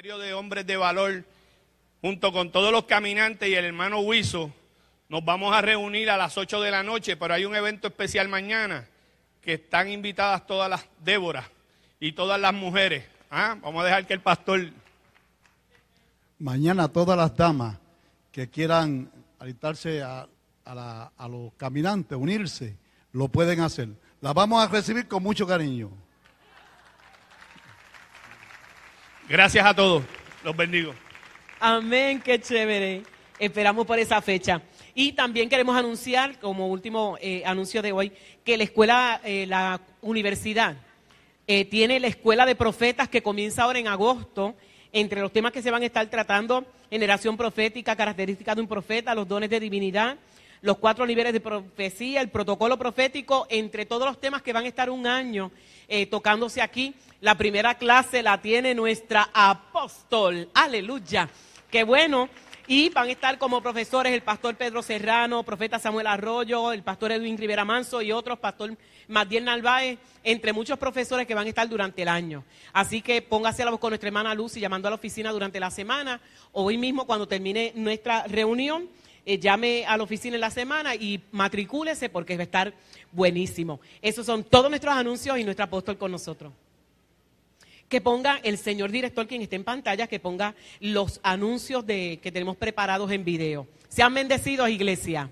Ministerio de Hombres de Valor, junto con todos los caminantes y el hermano Huizo, nos vamos a reunir a las 8 de la noche, pero hay un evento especial mañana, que están invitadas todas las Déboras y todas las mujeres. Vamos a dejar que el pastor... Mañana todas las damas que quieran alistarse a los caminantes, unirse, lo pueden hacer. Las vamos a recibir con mucho cariño. Gracias a todos. Los bendigo. Amén, qué chévere. Esperamos por esa fecha. Y también queremos anunciar, como último anuncio de hoy, que la escuela, la universidad, tiene la escuela de profetas que comienza ahora en agosto. Entre los temas que se van a estar tratando, generación profética, características de un profeta, los dones de divinidad, los 4 niveles de profecía, el protocolo profético, entre todos los temas que van a estar un año tocándose aquí. La primera clase la tiene nuestra apóstol, aleluya, qué bueno. Y van a estar como profesores el pastor Pedro Serrano, profeta Samuel Arroyo, el pastor Edwin Rivera Manso y otros, pastor Matiel Narváez, entre muchos profesores que van a estar durante el año. Así que póngase a la voz con nuestra hermana Lucy llamando a la oficina durante la semana. Hoy mismo, cuando termine nuestra reunión, llame a la oficina en la semana y matricúlese porque va a estar buenísimo. Esos son todos nuestros anuncios y nuestro apóstol con nosotros. Que ponga el señor director, quien esté en pantalla, que ponga los anuncios que tenemos preparados en video. Sean bendecidos, iglesia.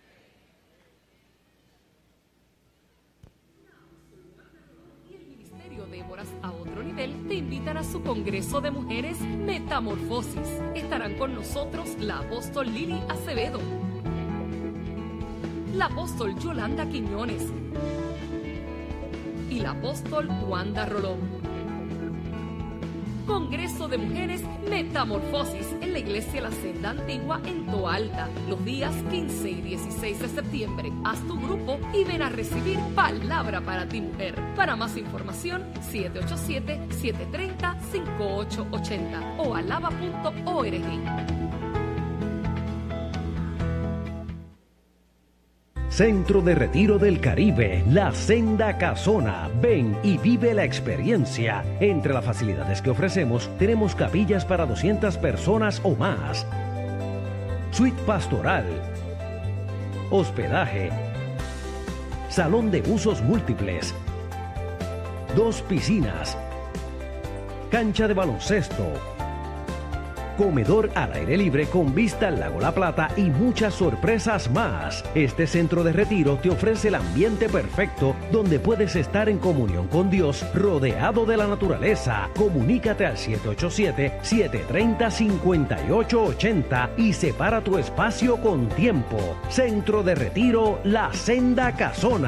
Y el Ministerio Déboras a Otro Nivel te invitan a su Congreso de Mujeres Metamorfosis. Estarán con nosotros la apóstol Lili Acevedo, la apóstol Yolanda Quiñones y la apóstol Wanda Rolón. Congreso de Mujeres Metamorfosis en la Iglesia La Senda Antigua en Toalta, los días 15 y 16 de septiembre. Haz tu grupo y ven a recibir palabra para ti, mujer. Para más información, 787-730-5880 o alaba.org. Centro de Retiro del Caribe, La Senda Casona. Ven y vive la experiencia. Entre las facilidades que ofrecemos, tenemos capillas para 200 personas o más, suite pastoral, hospedaje, salón de usos múltiples, 2 piscinas, cancha de baloncesto, comedor al aire libre con vista al lago La Plata y muchas sorpresas más. Este centro de retiro te ofrece el ambiente perfecto donde puedes estar en comunión con Dios, rodeado de la naturaleza. Comunícate al 787-730-5880 y separa tu espacio con tiempo. Centro de Retiro La Senda Casona.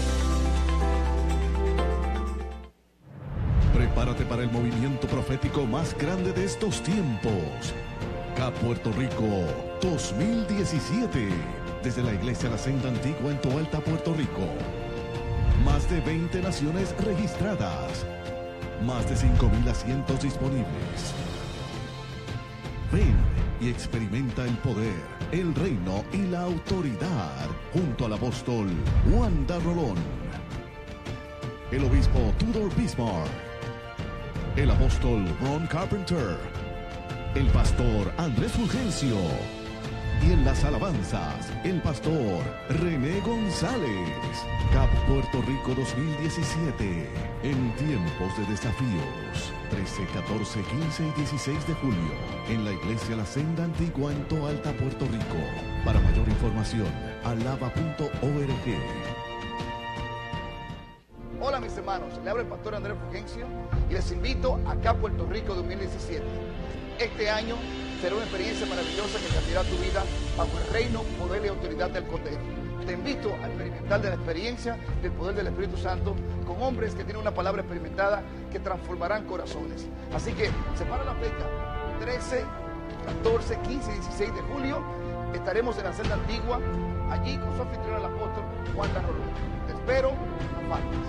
Prepárate para el movimiento profético más grande de estos tiempos. CAP Puerto Rico 2017. Desde la Iglesia La Senda Antigua en Toalta, Puerto Rico. Más de 20 naciones registradas. Más de 5,000 asientos disponibles. Ven y experimenta el poder, el reino y la autoridad junto al apóstol Wanda Rolón, el obispo Tudor Bismarck, el apóstol Ron Carpenter, el pastor Andrés Fulgencio y en las alabanzas el pastor René González. CAP Puerto Rico 2017 en tiempos de desafíos. 13, 14, 15 y 16 de julio en la Iglesia La Senda Antigua en Toalta, Puerto Rico. Para mayor información, alaba.org. Hola mis hermanos, le habla el pastor Andrés Fulgencio y les invito a CAP Puerto Rico 2017. Este año será una experiencia maravillosa que cambiará tu vida bajo el reino, poder y autoridad del Cordero. Te invito a experimentar de la experiencia del poder del Espíritu Santo con hombres que tienen una palabra experimentada que transformarán corazones. Así que separa la fecha, 13, 14, 15 y 16 de julio. Estaremos en la Senda Antigua, allí con su anfitrión el apóstol Wanda Rolón. Te espero, no faltes.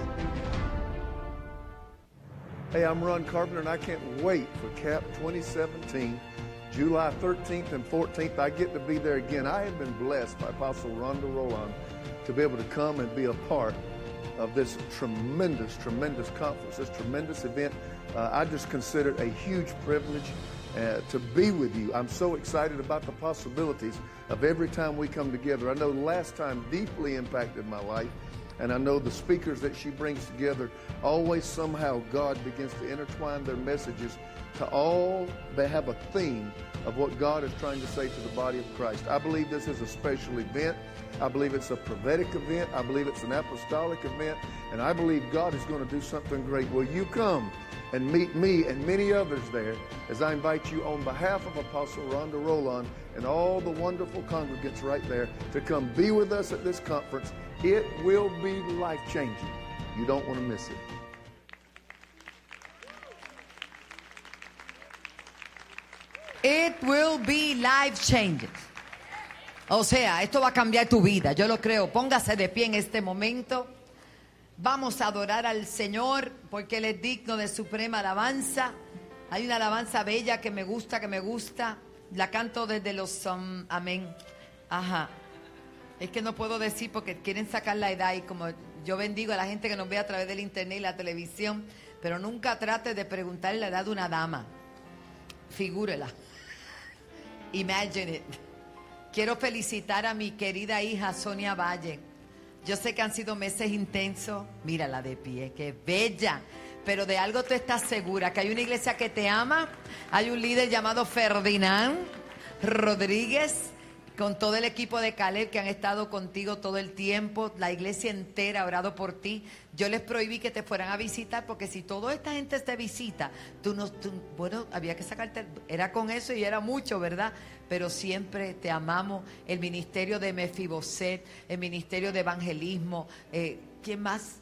Hey, I'm Ron Carpenter, and I can't wait for CAP 2017, July 13th and 14th. I get to be there again. I have been blessed by Apostle Rhonda Roland to be able to come and be a part of this tremendous conference, this tremendous event I just consider it a huge privilege to be with you. I'm so excited about the possibilities of every time we come together. I know last time deeply impacted my life, and I know the speakers that she brings together, always somehow God begins to intertwine their messages to all, they have a theme of what God is trying to say to the body of Christ. I believe this is a special event. I believe it's a prophetic event. I believe it's an apostolic event. And I believe God is going to do something great. Will you come and meet me and many others there as I invite you on behalf of Apostle Rhonda Roland and all the wonderful congregants right there to come be with us at this conference. It will be life-changing. You don't want to miss it. It will be life-changing. O sea, esto va a cambiar tu vida, yo lo creo. Póngase de pie en este momento. Vamos a adorar al Señor porque Él es digno de suprema alabanza. Hay una alabanza bella que me gusta, La canto desde los amén. Ajá. Es que no puedo decir porque quieren sacar la edad y como yo bendigo a la gente que nos ve a través del internet y la televisión, pero nunca trate de preguntarle la edad de una dama. Figúrela. Imagine it. Quiero felicitar a mi querida hija Sonia Valle. Yo sé que han sido meses intensos. Mírala de pie, qué bella. Pero de algo tú estás segura, que hay una iglesia que te ama. Hay un líder llamado Ferdinand Rodríguez, con todo el equipo de Caleb que han estado contigo todo el tiempo. La iglesia entera ha orado por ti. Yo les prohibí que te fueran a visitar porque si toda esta gente te visita, bueno, había que sacarte, era con eso y era mucho, ¿verdad? Pero siempre te amamos. El ministerio de Mefiboset, el ministerio de evangelismo. ¿Quién más?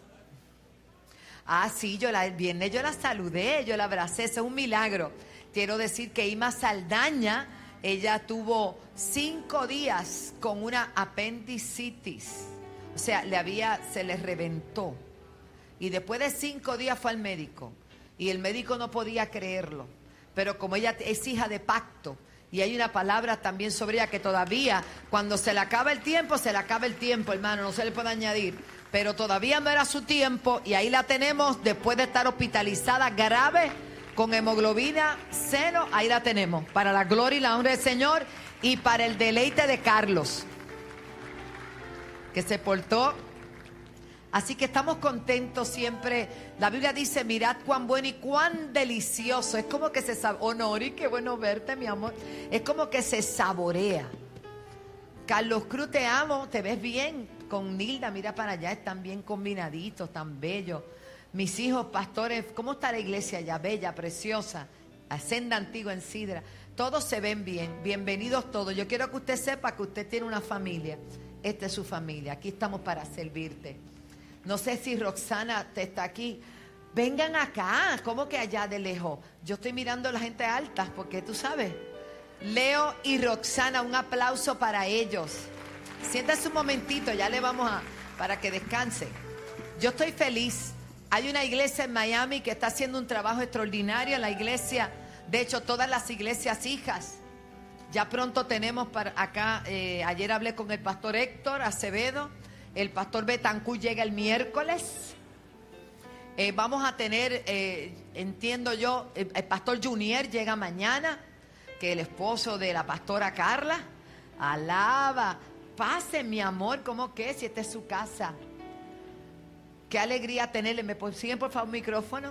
Ah, sí, el viernes yo la saludé, yo la abracé, eso es un milagro. Quiero decir que Ima Saldaña, ella tuvo 5 días con una apendicitis. O sea, se le reventó. Y después de 5 días fue al médico. Y el médico no podía creerlo. Pero como ella es hija de pacto, y hay una palabra también sobre ella que todavía, cuando se le acaba el tiempo, hermano, no se le puede añadir. Pero todavía no era su tiempo y ahí la tenemos después de estar hospitalizada grave con hemoglobina cero. Ahí la tenemos para la gloria y la honra del Señor y para el deleite de Carlos, que se portó. Así que estamos contentos siempre. La Biblia dice, mirad cuán bueno y cuán delicioso. Es como que se saborea. Honori, qué bueno verte, mi amor. Es como que se saborea. Carlos Cruz, te amo, te ves bien. Con Nilda, mira para allá, están bien combinaditos, tan bellos. Mis hijos pastores, ¿cómo está la iglesia allá? Bella, preciosa. Senda Antigua en Sidra. Todos se ven bien, bienvenidos todos. Yo quiero que usted sepa que usted tiene una familia. Esta es su familia, aquí estamos para servirte. No sé si Roxana te está aquí. Vengan acá, ¿cómo que allá de lejos? Yo estoy mirando a la gente alta, porque tú sabes. Leo y Roxana, un aplauso para ellos. Siéntase un momentito, ya le vamos para que descanse. Yo estoy feliz. Hay una iglesia en Miami que está haciendo un trabajo extraordinario. La iglesia, de hecho, todas las iglesias hijas. Ya pronto tenemos para acá, ayer hablé con el pastor Héctor Acevedo. El pastor Betancur llega el miércoles. Vamos a tener, entiendo yo, el pastor Junior llega mañana, que es el esposo de la pastora Carla. Alaba. Pase, mi amor, ¿cómo que? Si esta es su casa. Qué alegría tenerle. ¿Me siguen, por favor, un micrófono?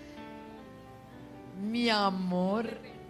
Mi amor.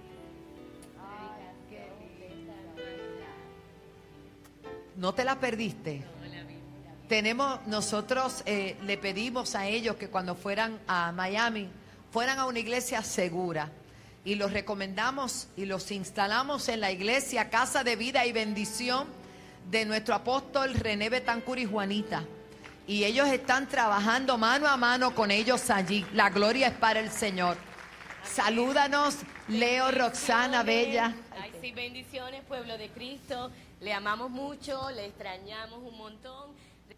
¿No te la perdiste? Nosotros le pedimos a ellos que cuando fueran a Miami, fueran a una iglesia segura. Y los recomendamos y los instalamos en la iglesia Casa de Vida y Bendición de nuestro apóstol René Betancur y Juanita. Y ellos están trabajando mano a mano con ellos allí. La gloria es para el Señor. Salúdanos, Leo, Roxana, bella. Ay, sí, bendiciones, pueblo de Cristo. Le amamos mucho, le extrañamos un montón.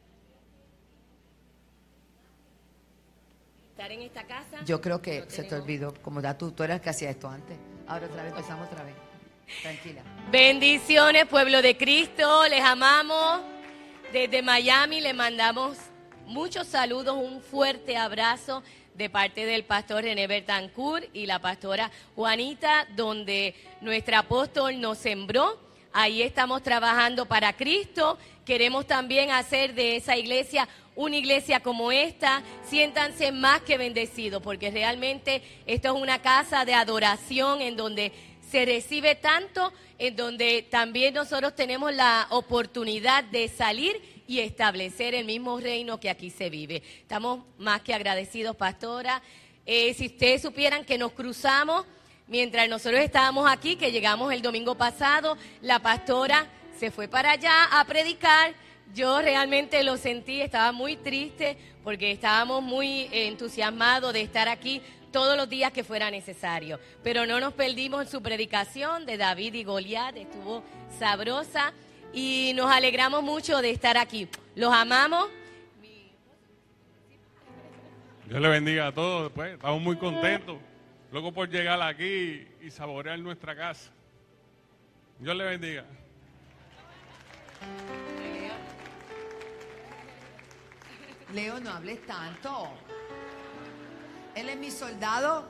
Estar en esta casa. Yo creo que se te olvidó, como ya tú eras el que hacía esto antes. Ahora otra vez, empezamos otra vez. Tranquila. Bendiciones, pueblo de Cristo, les amamos. Desde Miami le mandamos muchos saludos, un fuerte abrazo. de parte del pastor René Bertancourt y la pastora Juanita, donde nuestro apóstol nos sembró. Ahí estamos trabajando para Cristo. Queremos también hacer de esa iglesia una iglesia como esta. Siéntanse más que bendecidos, porque realmente esto es una casa de adoración en donde se recibe tanto, en donde también nosotros tenemos la oportunidad de salir y establecer el mismo reino que aquí se vive. Estamos más que agradecidos, pastora. Si ustedes supieran que nos cruzamos mientras nosotros estábamos aquí, que llegamos el domingo pasado, la pastora se fue para allá a predicar. Yo realmente lo sentí, estaba muy triste porque estábamos muy entusiasmados de estar aquí todos los días que fuera necesario. Pero no nos perdimos en su predicación de David y Goliat, estuvo sabrosa. Y nos alegramos mucho de estar aquí. Los amamos. Dios le bendiga a todos. Pues, estamos muy contentos. Luego por llegar aquí y saborear nuestra casa. Dios le bendiga. Leo, no hables tanto. Él es mi soldado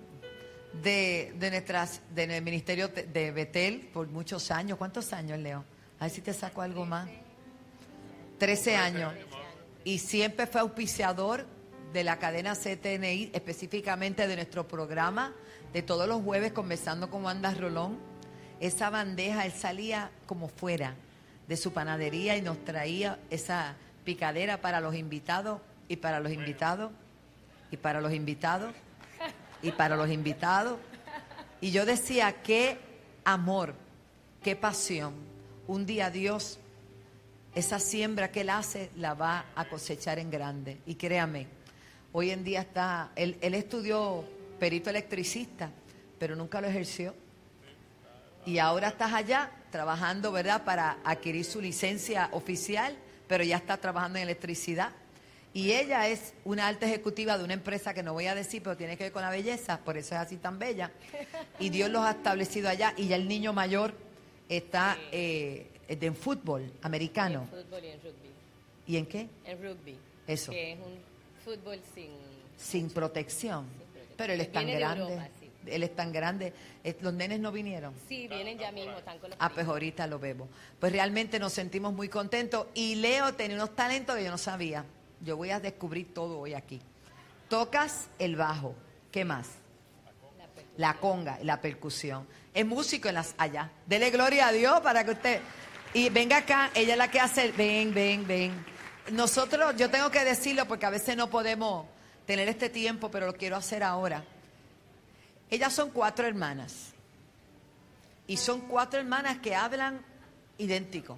del ministerio de Betel por muchos años. ¿Cuántos años, Leo? A ver si te saco algo más. 13 años. Y siempre fue auspiciador de la cadena CTNI, específicamente de nuestro programa, de todos los jueves conversando con Wanda Rolón. Esa bandeja, él salía como fuera de su panadería y nos traía esa picadera para los invitados, y para los invitados, y para los invitados, y para los invitados. Y yo decía, qué amor, qué pasión. Un día Dios, esa siembra que Él hace, la va a cosechar en grande. Y créame, hoy en día él estudió perito electricista, pero nunca lo ejerció. Y ahora estás allá trabajando, ¿verdad?, para adquirir su licencia oficial, pero ya está trabajando en electricidad. Y ella es una alta ejecutiva de una empresa que no voy a decir, pero tiene que ver con la belleza, por eso es así tan bella. Y Dios los ha establecido allá, y ya el niño mayor está en fútbol americano. En fútbol y en rugby. ¿Y en qué? En rugby. Eso. Que es un fútbol sin protección. Pero él es tan grande. Europa, sí. Él es tan grande. ¿Los nenes no vinieron? Sí, vienen ya mismo, están con los pues ahorita lo vemos. Pues realmente nos sentimos muy contentos. Y Leo tenía unos talentos que yo no sabía. Yo voy a descubrir todo hoy aquí. Tocas el bajo. ¿Qué más? La conga, la percusión. Es músico allá. Dele gloria a Dios para que usted... Y venga acá, ella es la que hace... Ven. Nosotros, yo tengo que decirlo porque a veces no podemos tener este tiempo, pero lo quiero hacer ahora. Ellas son 4 hermanas. Y son 4 hermanas que hablan idéntico.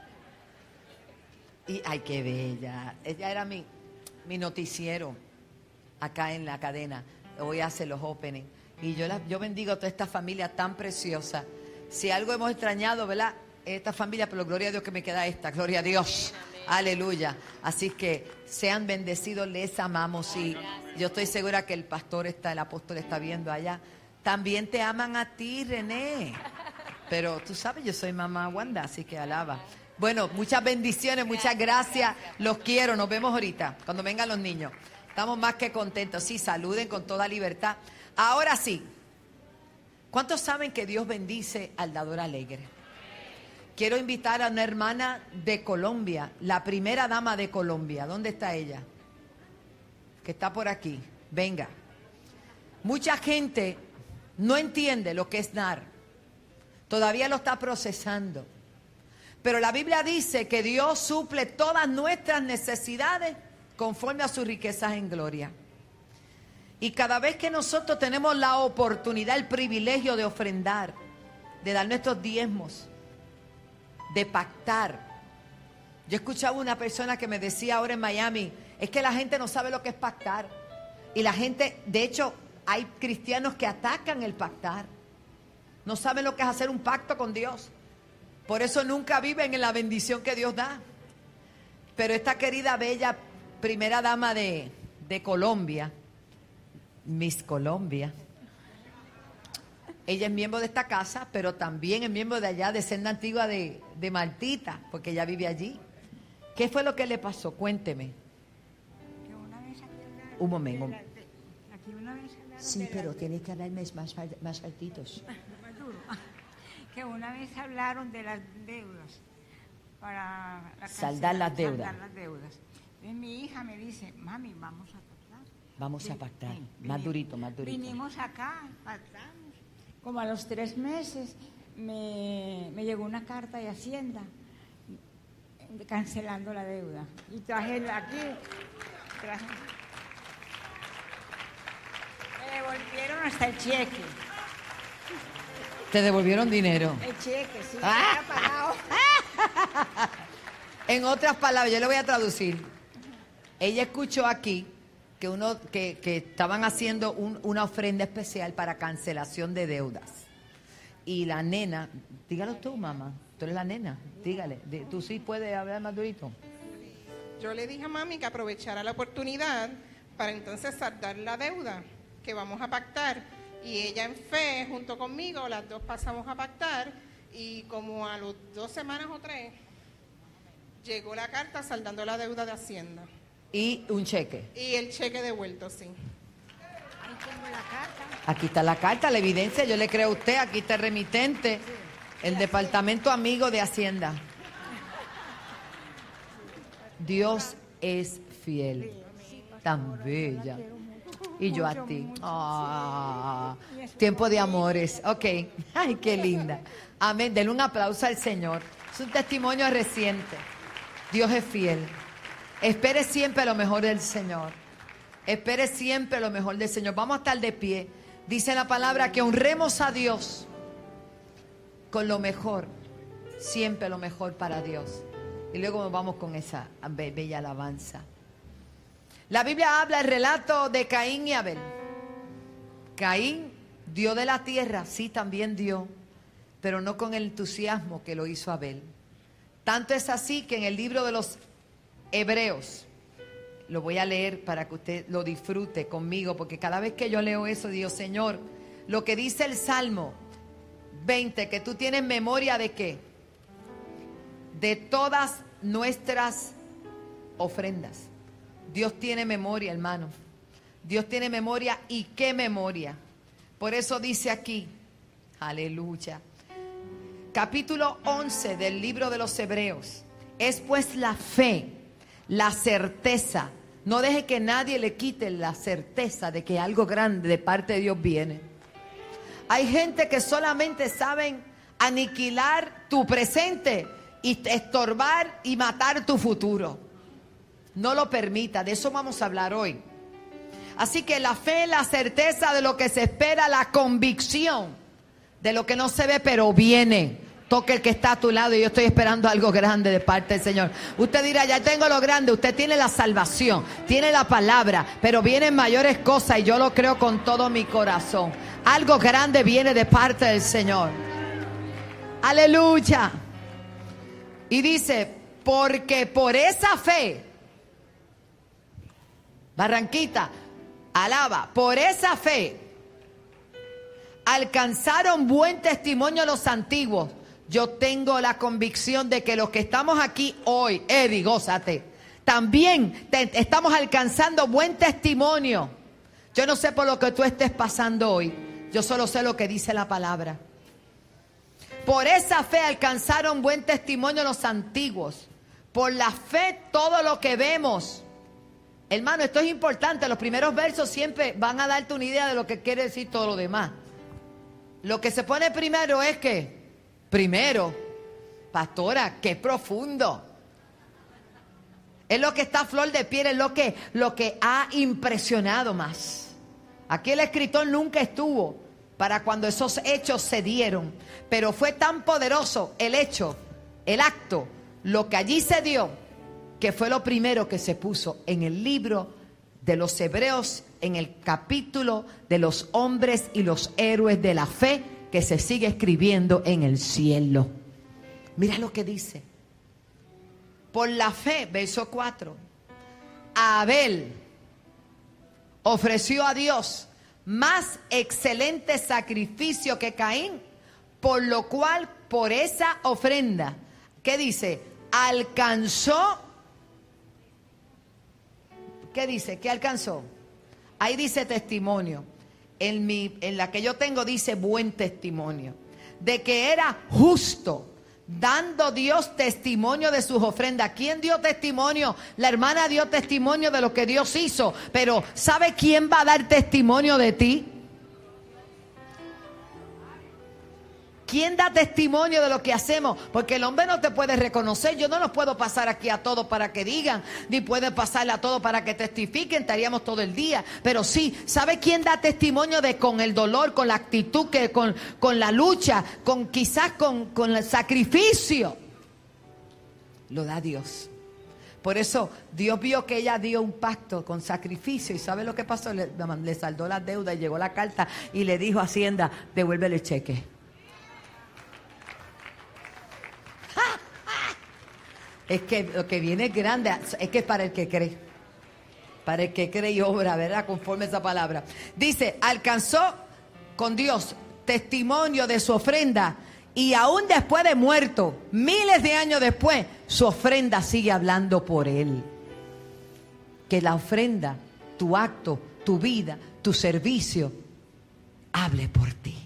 Y, ay, qué bella. Ella era mi noticiero acá en la cadena. Hoy hace los openings. Y yo bendigo a toda esta familia tan preciosa. Si algo hemos extrañado, ¿verdad? Esta familia, pero gloria a Dios que me queda esta. Gloria a Dios. Aleluya. Así que sean bendecidos, les amamos. Y yo estoy segura que el apóstol está viendo allá. También te aman a ti, René. Pero tú sabes, yo soy mamá Wanda, así que alaba. Bueno, muchas bendiciones, muchas gracias. Los quiero, nos vemos ahorita, cuando vengan los niños. Estamos más que contentos. Sí, saluden con toda libertad. Ahora sí, ¿cuántos saben que Dios bendice al dador alegre? Quiero invitar a una hermana de Colombia, la primera dama de Colombia. ¿Dónde está ella? Que está por aquí. Venga. Mucha gente no entiende lo que es dar. Todavía lo está procesando. Pero la Biblia dice que Dios suple todas nuestras necesidades conforme a sus riquezas en gloria. Y cada vez que nosotros tenemos la oportunidad, el privilegio de ofrendar, de dar nuestros diezmos, de pactar. Yo escuchaba una persona que me decía ahora en Miami, es que la gente no sabe lo que es pactar. Y la gente, de hecho, hay cristianos que atacan el pactar. No saben lo que es hacer un pacto con Dios. Por eso nunca viven en la bendición que Dios da. Pero esta querida, bella, primera dama de Colombia, Miss Colombia, ella es miembro de esta casa, pero también es miembro de allá, de Senda Antigua de Martita, porque ella vive allí. ¿Qué fue lo que le pasó? Cuénteme. Un momento. Que una vez hablaron Sí, de pero las- tienes que hablarme más altitos. más duro. Que una vez hablaron de las deudas para Saldar las deudas. Saldar las deudas. Entonces mi hija me dice, mami, vamos a pactar. Vamos a pactar. Más durito, más durito. Vinimos acá, pactamos. Como a los 3 meses me llegó una carta de Hacienda cancelando la deuda. Y traje aquí, me devolvieron hasta el cheque. Te devolvieron dinero. El cheque, sí, Ah. está pagado. En otras palabras, yo le voy a traducir. Ella escuchó aquí que estaban haciendo una ofrenda especial para cancelación de deudas. Y la nena, dígalo tú, mamá, tú eres la nena, dígale, tú sí puedes hablar más durito. Yo le dije a mami que aprovechara la oportunidad para entonces saldar la deuda que vamos a pactar. Y ella en fe, junto conmigo, las dos pasamos a pactar. Y como a las 2 semanas o 3, llegó la carta saldando la deuda de Hacienda. Y un cheque. Y el cheque devuelto, sí. Ahí tengo la carta. Aquí está la carta, la evidencia, yo le creo a usted, aquí está el remitente, el departamento amigo de Hacienda. Dios es fiel, tan bella. Y yo a ti. Tiempo de amores. Ok. Ay, qué linda. Amén. Denle un aplauso al Señor. Es un testimonio reciente. Dios es fiel. Espere siempre lo mejor del Señor. Espere siempre lo mejor del Señor. Vamos a estar de pie. Dice la palabra que honremos a Dios con lo mejor. Siempre lo mejor para Dios. Y luego nos vamos con esa bella alabanza. La Biblia habla el relato de Caín y Abel. Caín dio de la tierra, sí, también dio, pero no con el entusiasmo que lo hizo Abel. Tanto es así que en el libro de los Hebreos, lo voy a leer para que usted lo disfrute conmigo, porque cada vez que yo leo eso, digo, Señor, lo que dice el Salmo 20, que tú tienes memoria de qué? De todas nuestras ofrendas. Dios tiene memoria, hermano. Dios tiene memoria, y qué memoria. Por eso dice aquí, aleluya. Capítulo 11 del libro de los Hebreos. Es pues la fe, la certeza. No deje que nadie le quite la certeza de que algo grande de parte de Dios viene. Hay gente que solamente saben aniquilar tu presente y estorbar y matar tu futuro. No lo permita, de eso vamos a hablar hoy. Así que la fe, la certeza de lo que se espera, la convicción de lo que no se ve pero viene. Toque el que está a tu lado y yo estoy esperando algo grande de parte del Señor. Usted dirá, ya tengo lo grande, usted tiene la salvación, tiene la palabra, pero vienen mayores cosas y yo lo creo con todo mi corazón. Algo grande viene de parte del Señor. Aleluya. Y dice, porque por esa fe, Barranquita, alaba, por esa fe alcanzaron buen testimonio los antiguos. Yo tengo la convicción de que los que estamos aquí hoy, Eddie, gózate, también estamos alcanzando buen testimonio. Yo no sé por lo que tú estés pasando hoy, yo solo sé lo que dice la palabra. Por esa fe alcanzaron buen testimonio los antiguos. Por la fe todo lo que vemos. Hermano, esto es importante. Los primeros versos siempre van a darte una idea de lo que quiere decir todo lo demás. Lo que se pone primero es que, primero, pastora, qué profundo. Es lo que está a flor de piel, es lo que ha impresionado más. Aquí el escritor nunca estuvo para cuando esos hechos se dieron, pero fue tan poderoso el hecho, el acto, lo que allí se dio, que fue lo primero que se puso en el libro de los Hebreos, en el capítulo de los hombres y los héroes de la fe, que se sigue escribiendo en el cielo. Mira lo que dice. Por la fe, verso 4, Abel ofreció a Dios más excelente sacrificio que Caín, por lo cual, por esa ofrenda, ¿qué dice? Alcanzó. ¿Qué dice? ¿Qué alcanzó? Ahí dice testimonio. En la que yo tengo dice buen testimonio. De que era justo, dando Dios testimonio de sus ofrendas. ¿Quién dio testimonio? La hermana dio testimonio de lo que Dios hizo. Pero ¿sabe quién va a dar testimonio de ti? ¿Quién da testimonio de lo que hacemos? Porque el hombre no te puede reconocer. Yo no los puedo pasar aquí a todos para que digan, ni puede pasarle a todos para que testifiquen. Estaríamos todo el día. Pero sí, ¿sabe quién da testimonio de con el dolor, con la actitud, con la lucha, quizás con el sacrificio? Lo da Dios. Por eso Dios vio que ella dio un pacto con sacrificio. ¿Y sabe lo que pasó? Le saldó la deuda y llegó la carta y le dijo a Hacienda, devuélvele el cheque. Es que lo que viene es grande, es que es para el que cree. Para el que cree y obra, ¿verdad? Conforme a esa palabra. Dice, alcanzó con Dios testimonio de su ofrenda. Y aún después de muerto, miles de años después, su ofrenda sigue hablando por él. Que la ofrenda, tu acto, tu vida, tu servicio, hable por ti.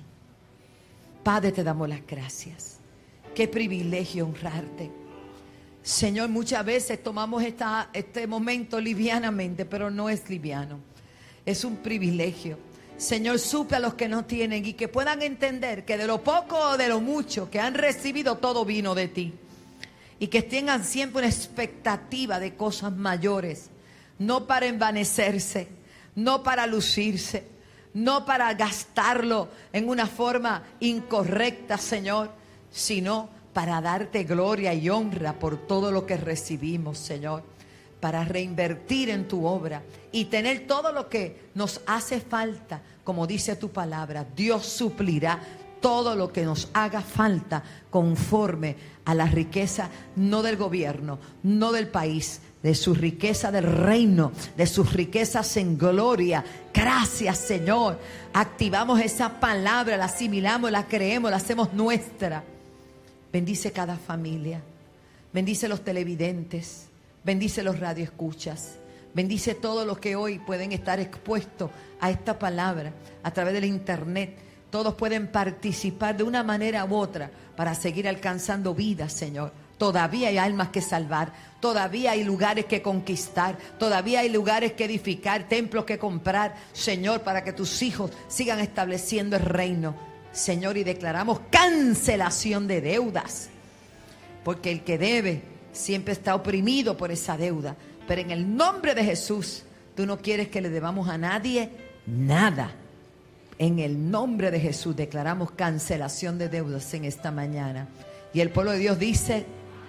Padre, te damos las gracias. Qué privilegio honrarte. Señor, muchas veces tomamos este momento livianamente, pero no es liviano. Es un privilegio. Señor, suple a los que no tienen y que puedan entender que de lo poco o de lo mucho que han recibido, todo vino de ti. Y que tengan siempre una expectativa de cosas mayores, no para envanecerse, no para lucirse, no para gastarlo en una forma incorrecta, Señor, sino para darte gloria y honra por todo lo que recibimos, Señor, para reinvertir en tu obra y tener todo lo que nos hace falta, como dice tu palabra. Dios suplirá todo lo que nos haga falta conforme a la riqueza, no del gobierno, no del país, de su riqueza del reino, de sus riquezas en gloria. Gracias, Señor. Activamos esa palabra, la asimilamos, la creemos, la hacemos nuestra. Bendice cada familia, bendice los televidentes, bendice los radioescuchas, bendice todos los que hoy pueden estar expuestos a esta palabra a través del internet. Todos pueden participar de una manera u otra para seguir alcanzando vidas, Señor. Todavía hay almas que salvar, todavía hay lugares que conquistar, todavía hay lugares que edificar, templos que comprar, Señor, para que tus hijos sigan estableciendo el reino. Señor, y declaramos cancelación de deudas, porque el que debe siempre está oprimido por esa deuda. Pero en el nombre de Jesús, tú no quieres que le debamos a nadie nada. En el nombre de Jesús declaramos cancelación de deudas en esta mañana. Y el pueblo de Dios dice,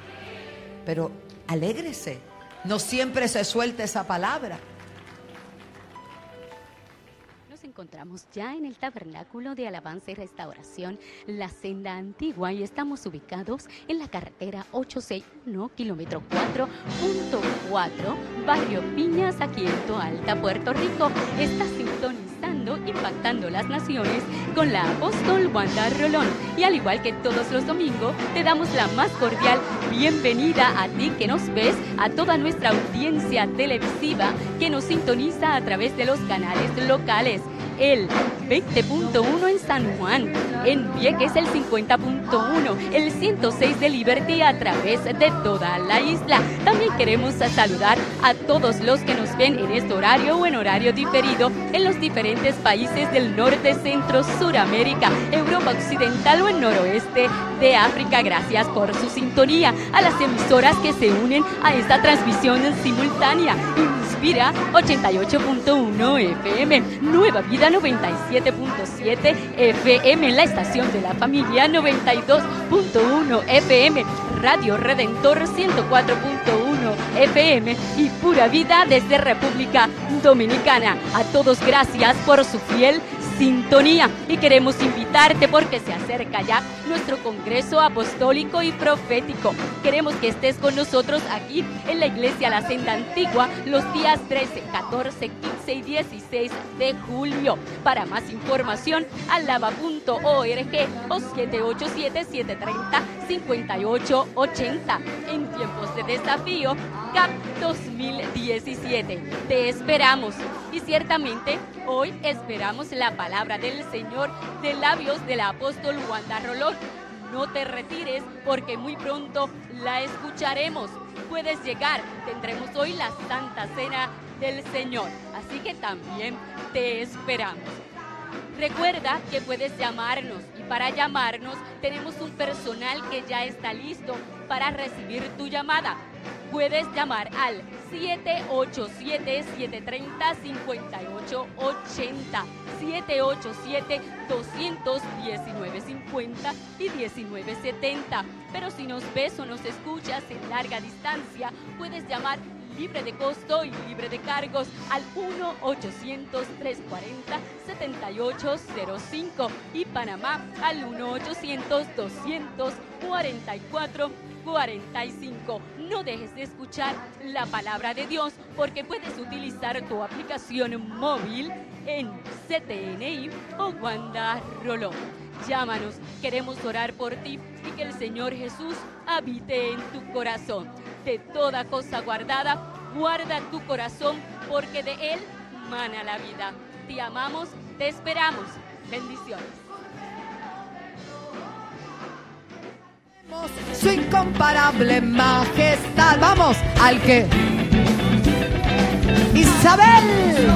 pero alégrese, no siempre se suelta esa palabra. Encontramos ya en el Tabernáculo de Alabanza y Restauración La Senda Antigua y estamos ubicados en la carretera 861, kilómetro 4.4, Barrio Piñas, aquí en Toalta, Puerto Rico. Está sintonizando, impactando las naciones con la apóstol Wanda Rolón. Y al igual que todos los domingos, te damos la más cordial bienvenida a ti que nos ves, a toda nuestra audiencia televisiva que nos sintoniza a través de los canales locales. El 20.1 en San Juan, en Vieques el 50.1, el 106 de Liberty a través de toda la isla. También queremos saludar a todos los que nos ven en este horario o en horario diferido en los diferentes países del norte, centro, Suramérica, Europa occidental o el noroeste de África. Gracias por su sintonía. A las emisoras que se unen a esta transmisión simultánea: Inspira 88.1 FM, Nueva Vida 97.7 FM, la estación de la familia 92.1 FM, Radio Redentor 104.1 FM y Pura Vida desde República Dominicana. A todos gracias por su fiel sintonía y queremos invitarte porque se acerca ya nuestro Congreso Apostólico y Profético. Queremos que estés con nosotros aquí en la Iglesia La Senda Antigua los días 13, 14, 15 y 16 de julio. Para más información, alaba.org o 787-730-0000. 5880. En tiempos de desafío, CAP 2017. Te esperamos. Y ciertamente, hoy esperamos la palabra del Señor de labios del apóstol Wanda Rolón. No te retires porque muy pronto la escucharemos. Puedes llegar, tendremos hoy la Santa Cena del Señor. Así que también te esperamos. Recuerda que puedes llamarnos y para llamarnos tenemos un personal que ya está listo para recibir tu llamada. Puedes llamar al 787-730-5880, 787-219-50 y 1970. Pero si nos ves o nos escuchas en larga distancia, puedes llamar libre de costo y libre de cargos al 1-800-340-7805 y Panamá al 1-800-200-4445. No dejes de escuchar la palabra de Dios porque puedes utilizar tu aplicación móvil en CTNI o Wanda Rolón. Llámanos, queremos orar por ti y que el Señor Jesús habite en tu corazón. De toda cosa guardada, guarda tu corazón, porque de él mana la vida. Te amamos, te esperamos. Bendiciones. Su incomparable majestad. Vamos, al que... Isabel.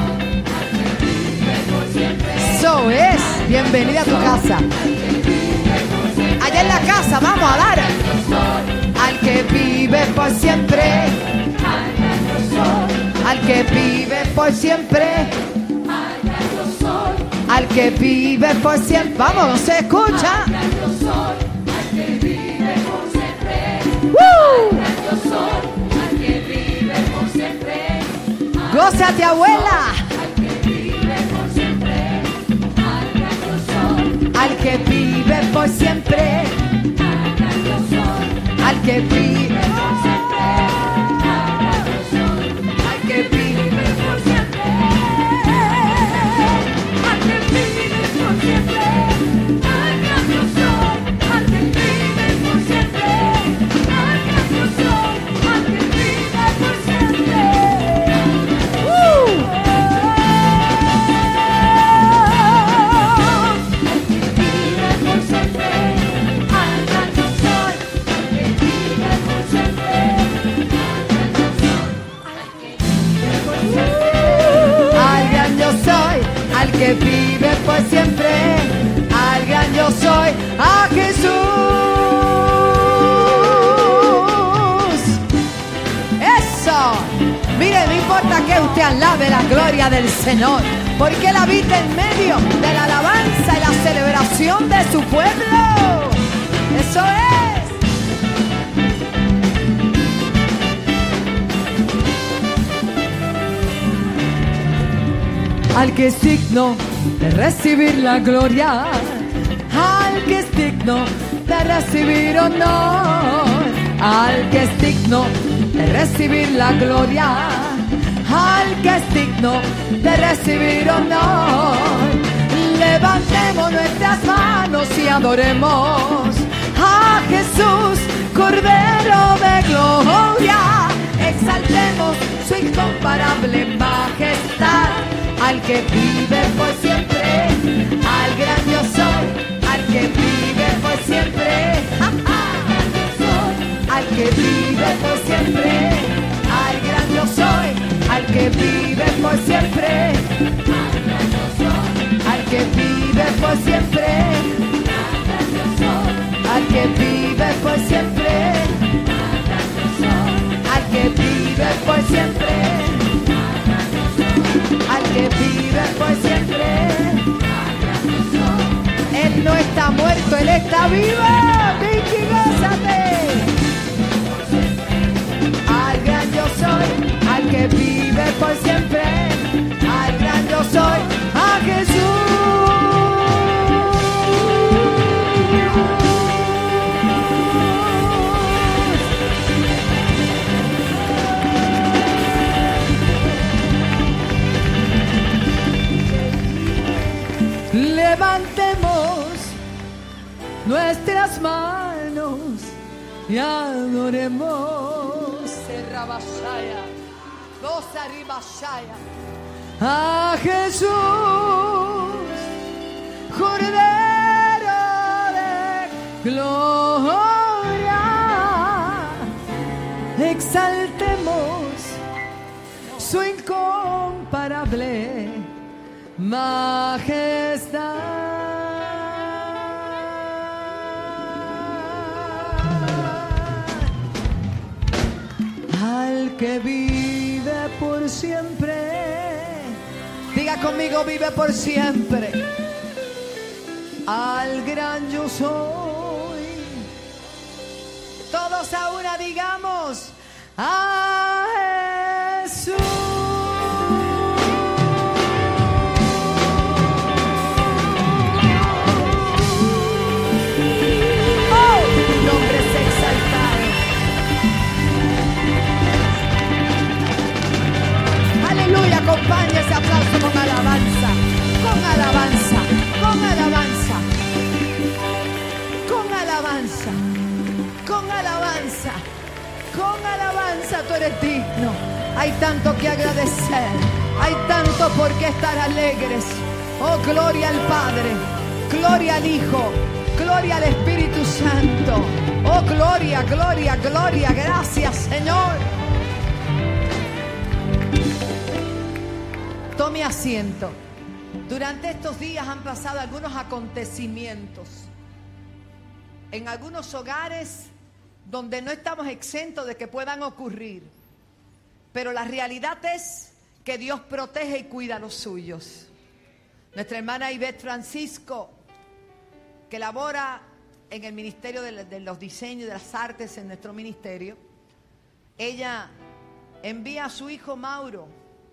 Eso es. Bienvenida a tu casa. Allá en la casa, vamos a dar. Al que vive por siempre, al que vive por siempre, al que vive por siempre. Vamos, no se escucha. Al que vive por siempre, al que vive por siempre. Gózate, abuela. Al que vive por siempre, al que vive por siempre. Al que vive por siempre, al que vive por siempre, al que vive por siempre, al gran yo soy, al que vive por siempre, al gran yo soy, al que vive por siempre. Al que vive por siempre, al gran yo soy, a Jesús. Eso. Mire, no importa que usted alabe la gloria del Señor, porque Él habita en medio de la alabanza y la celebración de su pueblo. Eso es. Al que es digno de recibir la gloria, al que es digno de recibir honor, al que es digno de recibir la gloria, al que es digno de recibir honor. Levantemos nuestras manos y adoremos a Jesús, Cordero de gloria. Exaltemos su incomparable majestad. Al que vive por siempre, al gran yo soy, al que vive por siempre, al que vive por siempre, al gran yo soy, al que vive por siempre, al que vive por siempre, al que vive por siempre, al que vive por siempre, al que vive por siempre. Él no está muerto, Él está vivo. Vicky, gózate. Al gran yo soy, al que vive por siempre, al gran yo soy, a Jesús. Levantemos nuestras manos y adoremos. Serrabashaya, dos arribashaya. A Jesús, Cordero de gloria, exaltemos su incomparable majestad. Al que vive por siempre, diga conmigo, vive por siempre. Al gran yo soy. Todos a una digamos, a Jesús. Oh, tu nombre es exaltado. Aleluya, acompaña ese aplauso con alabanza, con alabanza, con alabanza, con alabanza, con alabanza, con alabanza. Tú eres digno. Hay tanto que agradecer, hay tanto por qué estar alegres. Oh, gloria al Padre, gloria al Hijo, gloria al Espíritu Santo. Oh, gloria, gloria, gloria. Gracias, Señor. Tome asiento. Durante estos días han pasado algunos acontecimientos en algunos hogares donde no estamos exentos de que puedan ocurrir. Pero la realidad es que Dios protege y cuida a los suyos. Nuestra hermana Ivette Francisco, que labora en el Ministerio de los Diseños y de las Artes en nuestro ministerio, ella envía a su hijo Mauro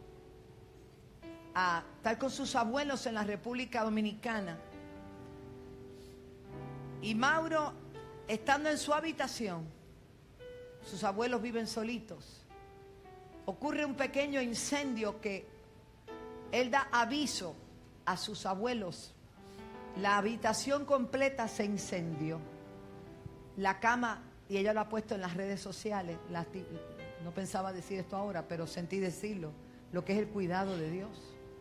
a estar con sus abuelos en la República Dominicana. Y Mauro, estando en su habitación, sus abuelos viven solitos, ocurre un pequeño incendio que él da aviso a sus abuelos. La habitación completa se incendió. La cama, y ella lo ha puesto en las redes sociales, no pensaba decir esto ahora, pero sentí decirlo, lo que es el cuidado de Dios.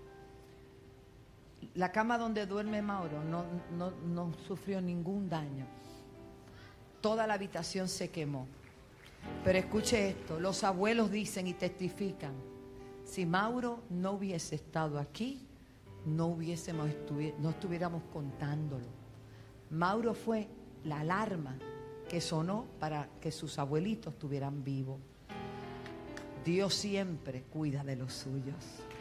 La cama donde duerme Mauro no sufrió ningún daño. Toda la habitación se quemó. Pero escuche esto, los abuelos dicen y testifican, si Mauro no hubiese estado aquí, no estuviéramos contándolo. Mauro fue la alarma que sonó para que sus abuelitos estuvieran vivos. Dios siempre cuida de los suyos.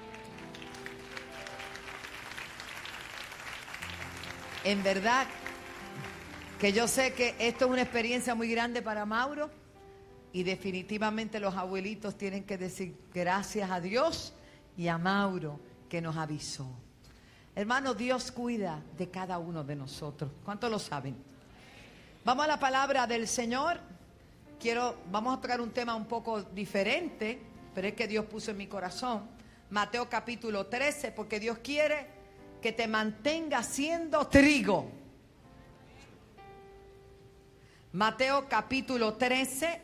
En verdad que yo sé que esto es una experiencia muy grande para Mauro y definitivamente los abuelitos tienen que decir gracias a Dios y a Mauro que nos avisó. Hermano, Dios cuida de cada uno de nosotros. ¿Cuántos lo saben? Vamos a la palabra del Señor. Vamos a tocar un tema un poco diferente, pero es que Dios puso en mi corazón. Mateo capítulo 13, porque Dios quiere que te mantengas siendo trigo. Mateo capítulo 13.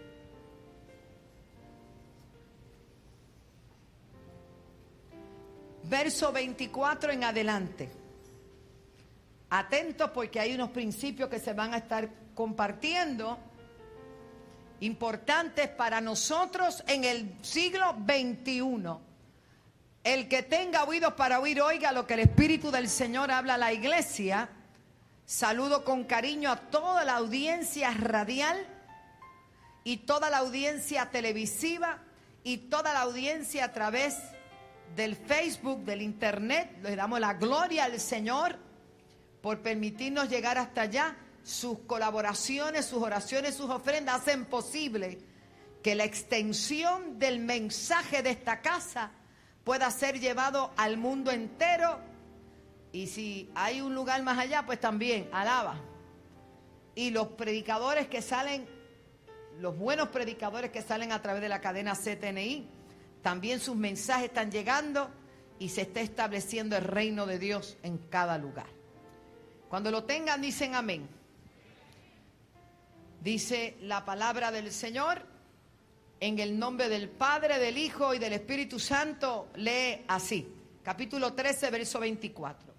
Verso 24 en adelante. Atentos porque hay unos principios que se van a estar compartiendo importantes para nosotros en el siglo XXI. El que tenga oídos para oír, oiga lo que el Espíritu del Señor habla a la iglesia. Saludo con cariño a toda la audiencia radial y toda la audiencia televisiva y toda la audiencia a través del Facebook, del internet. Le damos la gloria al Señor por permitirnos llegar hasta allá. Sus colaboraciones, sus oraciones, sus ofrendas hacen posible que la extensión del mensaje de esta casa pueda ser llevado al mundo entero. Y si hay un lugar más allá, pues también, alaba. Y los predicadores que salen, los buenos predicadores que salen a través de la cadena CTNI, también sus mensajes están llegando y se está estableciendo el reino de Dios en cada lugar. Cuando lo tengan, dicen amén. Dice la palabra del Señor, en el nombre del Padre, del Hijo y del Espíritu Santo, lee así, capítulo 13, verso 24.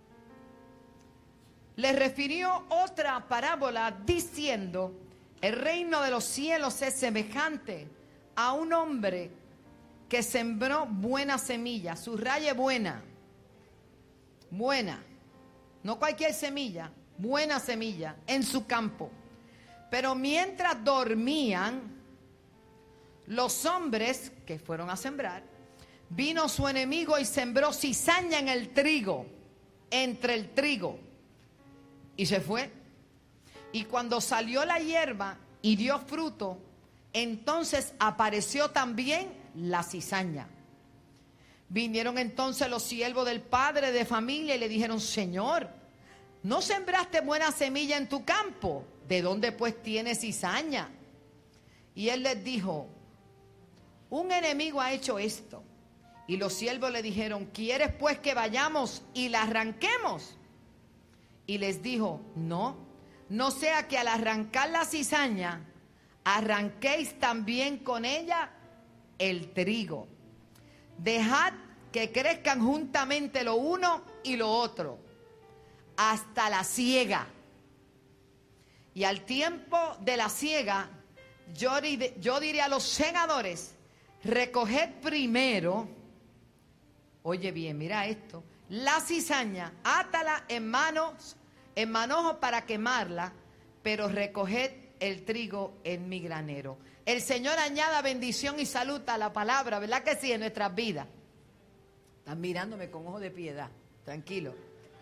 Le refirió otra parábola diciendo, el reino de los cielos es semejante a un hombre que sembró buena semilla, subraye buena, buena, no cualquier semilla, buena semilla en su campo. Pero mientras dormían los hombres que fueron a sembrar, vino su enemigo y sembró cizaña en el trigo, entre el trigo, y se fue. Y cuando salió la hierba y dio fruto, entonces apareció también la cizaña. Vinieron entonces los siervos del padre de familia y le dijeron, Señor, ¿no sembraste buena semilla en tu campo? ¿De dónde pues tienes cizaña? Y él les dijo, un enemigo ha hecho esto. Y los siervos le dijeron, ¿quieres pues que vayamos y la arranquemos? Y les dijo, no sea que al arrancar la cizaña, arranquéis también con ella el trigo. Dejad que crezcan juntamente lo uno y lo otro, hasta la siega. Y al tiempo de la siega, yo diré a los segadores, recoged primero, oye bien, mira esto, la cizaña, átala en manojos para quemarla, pero recoged el trigo en mi granero. El Señor añada bendición y salud a la palabra, ¿verdad que sí? En nuestras vidas. Están mirándome con ojo de piedad, tranquilo.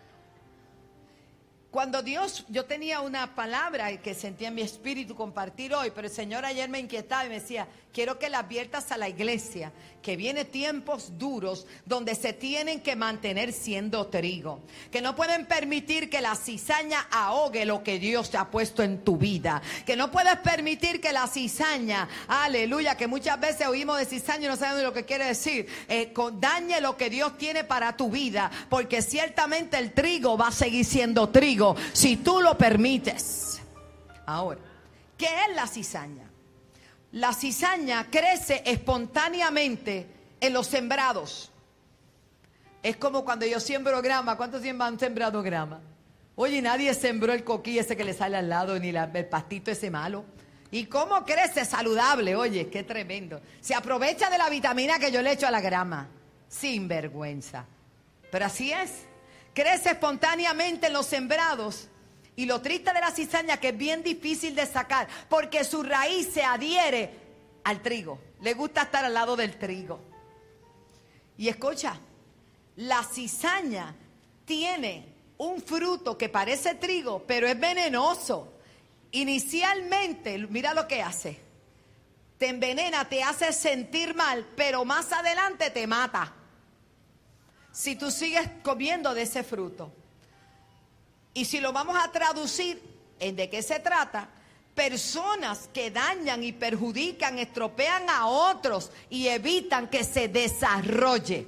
Cuando yo tenía una palabra que sentía en mi espíritu compartir hoy, pero el Señor ayer me inquietaba y me decía, quiero que la adviertas a la iglesia, que vienen tiempos duros donde se tienen que mantener siendo trigo, que no pueden permitir que la cizaña ahogue lo que Dios te ha puesto en tu vida, que no puedes permitir que la cizaña, aleluya, que muchas veces oímos de cizaña y no sabemos lo que quiere decir, dañe lo que Dios tiene para tu vida, porque ciertamente el trigo va a seguir siendo trigo si tú lo permites. Ahora, ¿qué es la cizaña? La cizaña crece espontáneamente en los sembrados. Es como cuando yo siembro grama. ¿Cuántos han sembrado grama? Oye, nadie sembró el coquí ese que le sale al lado, ni el pastito ese malo. ¿Y cómo crece? Saludable. Oye, qué tremendo. Se aprovecha de la vitamina que yo le echo a la grama. Sin vergüenza. Pero así es. Crece espontáneamente en los sembrados. Y lo triste de la cizaña que es bien difícil de sacar, porque su raíz se adhiere al trigo. Le gusta estar al lado del trigo. Y escucha, la cizaña tiene un fruto que parece trigo, pero es venenoso. Inicialmente, mira lo que hace. Te envenena, te hace sentir mal, pero más adelante te mata. Si tú sigues comiendo de ese fruto. Y si lo vamos a traducir en de qué se trata, personas que dañan y perjudican, estropean a otros y evitan que se desarrolle.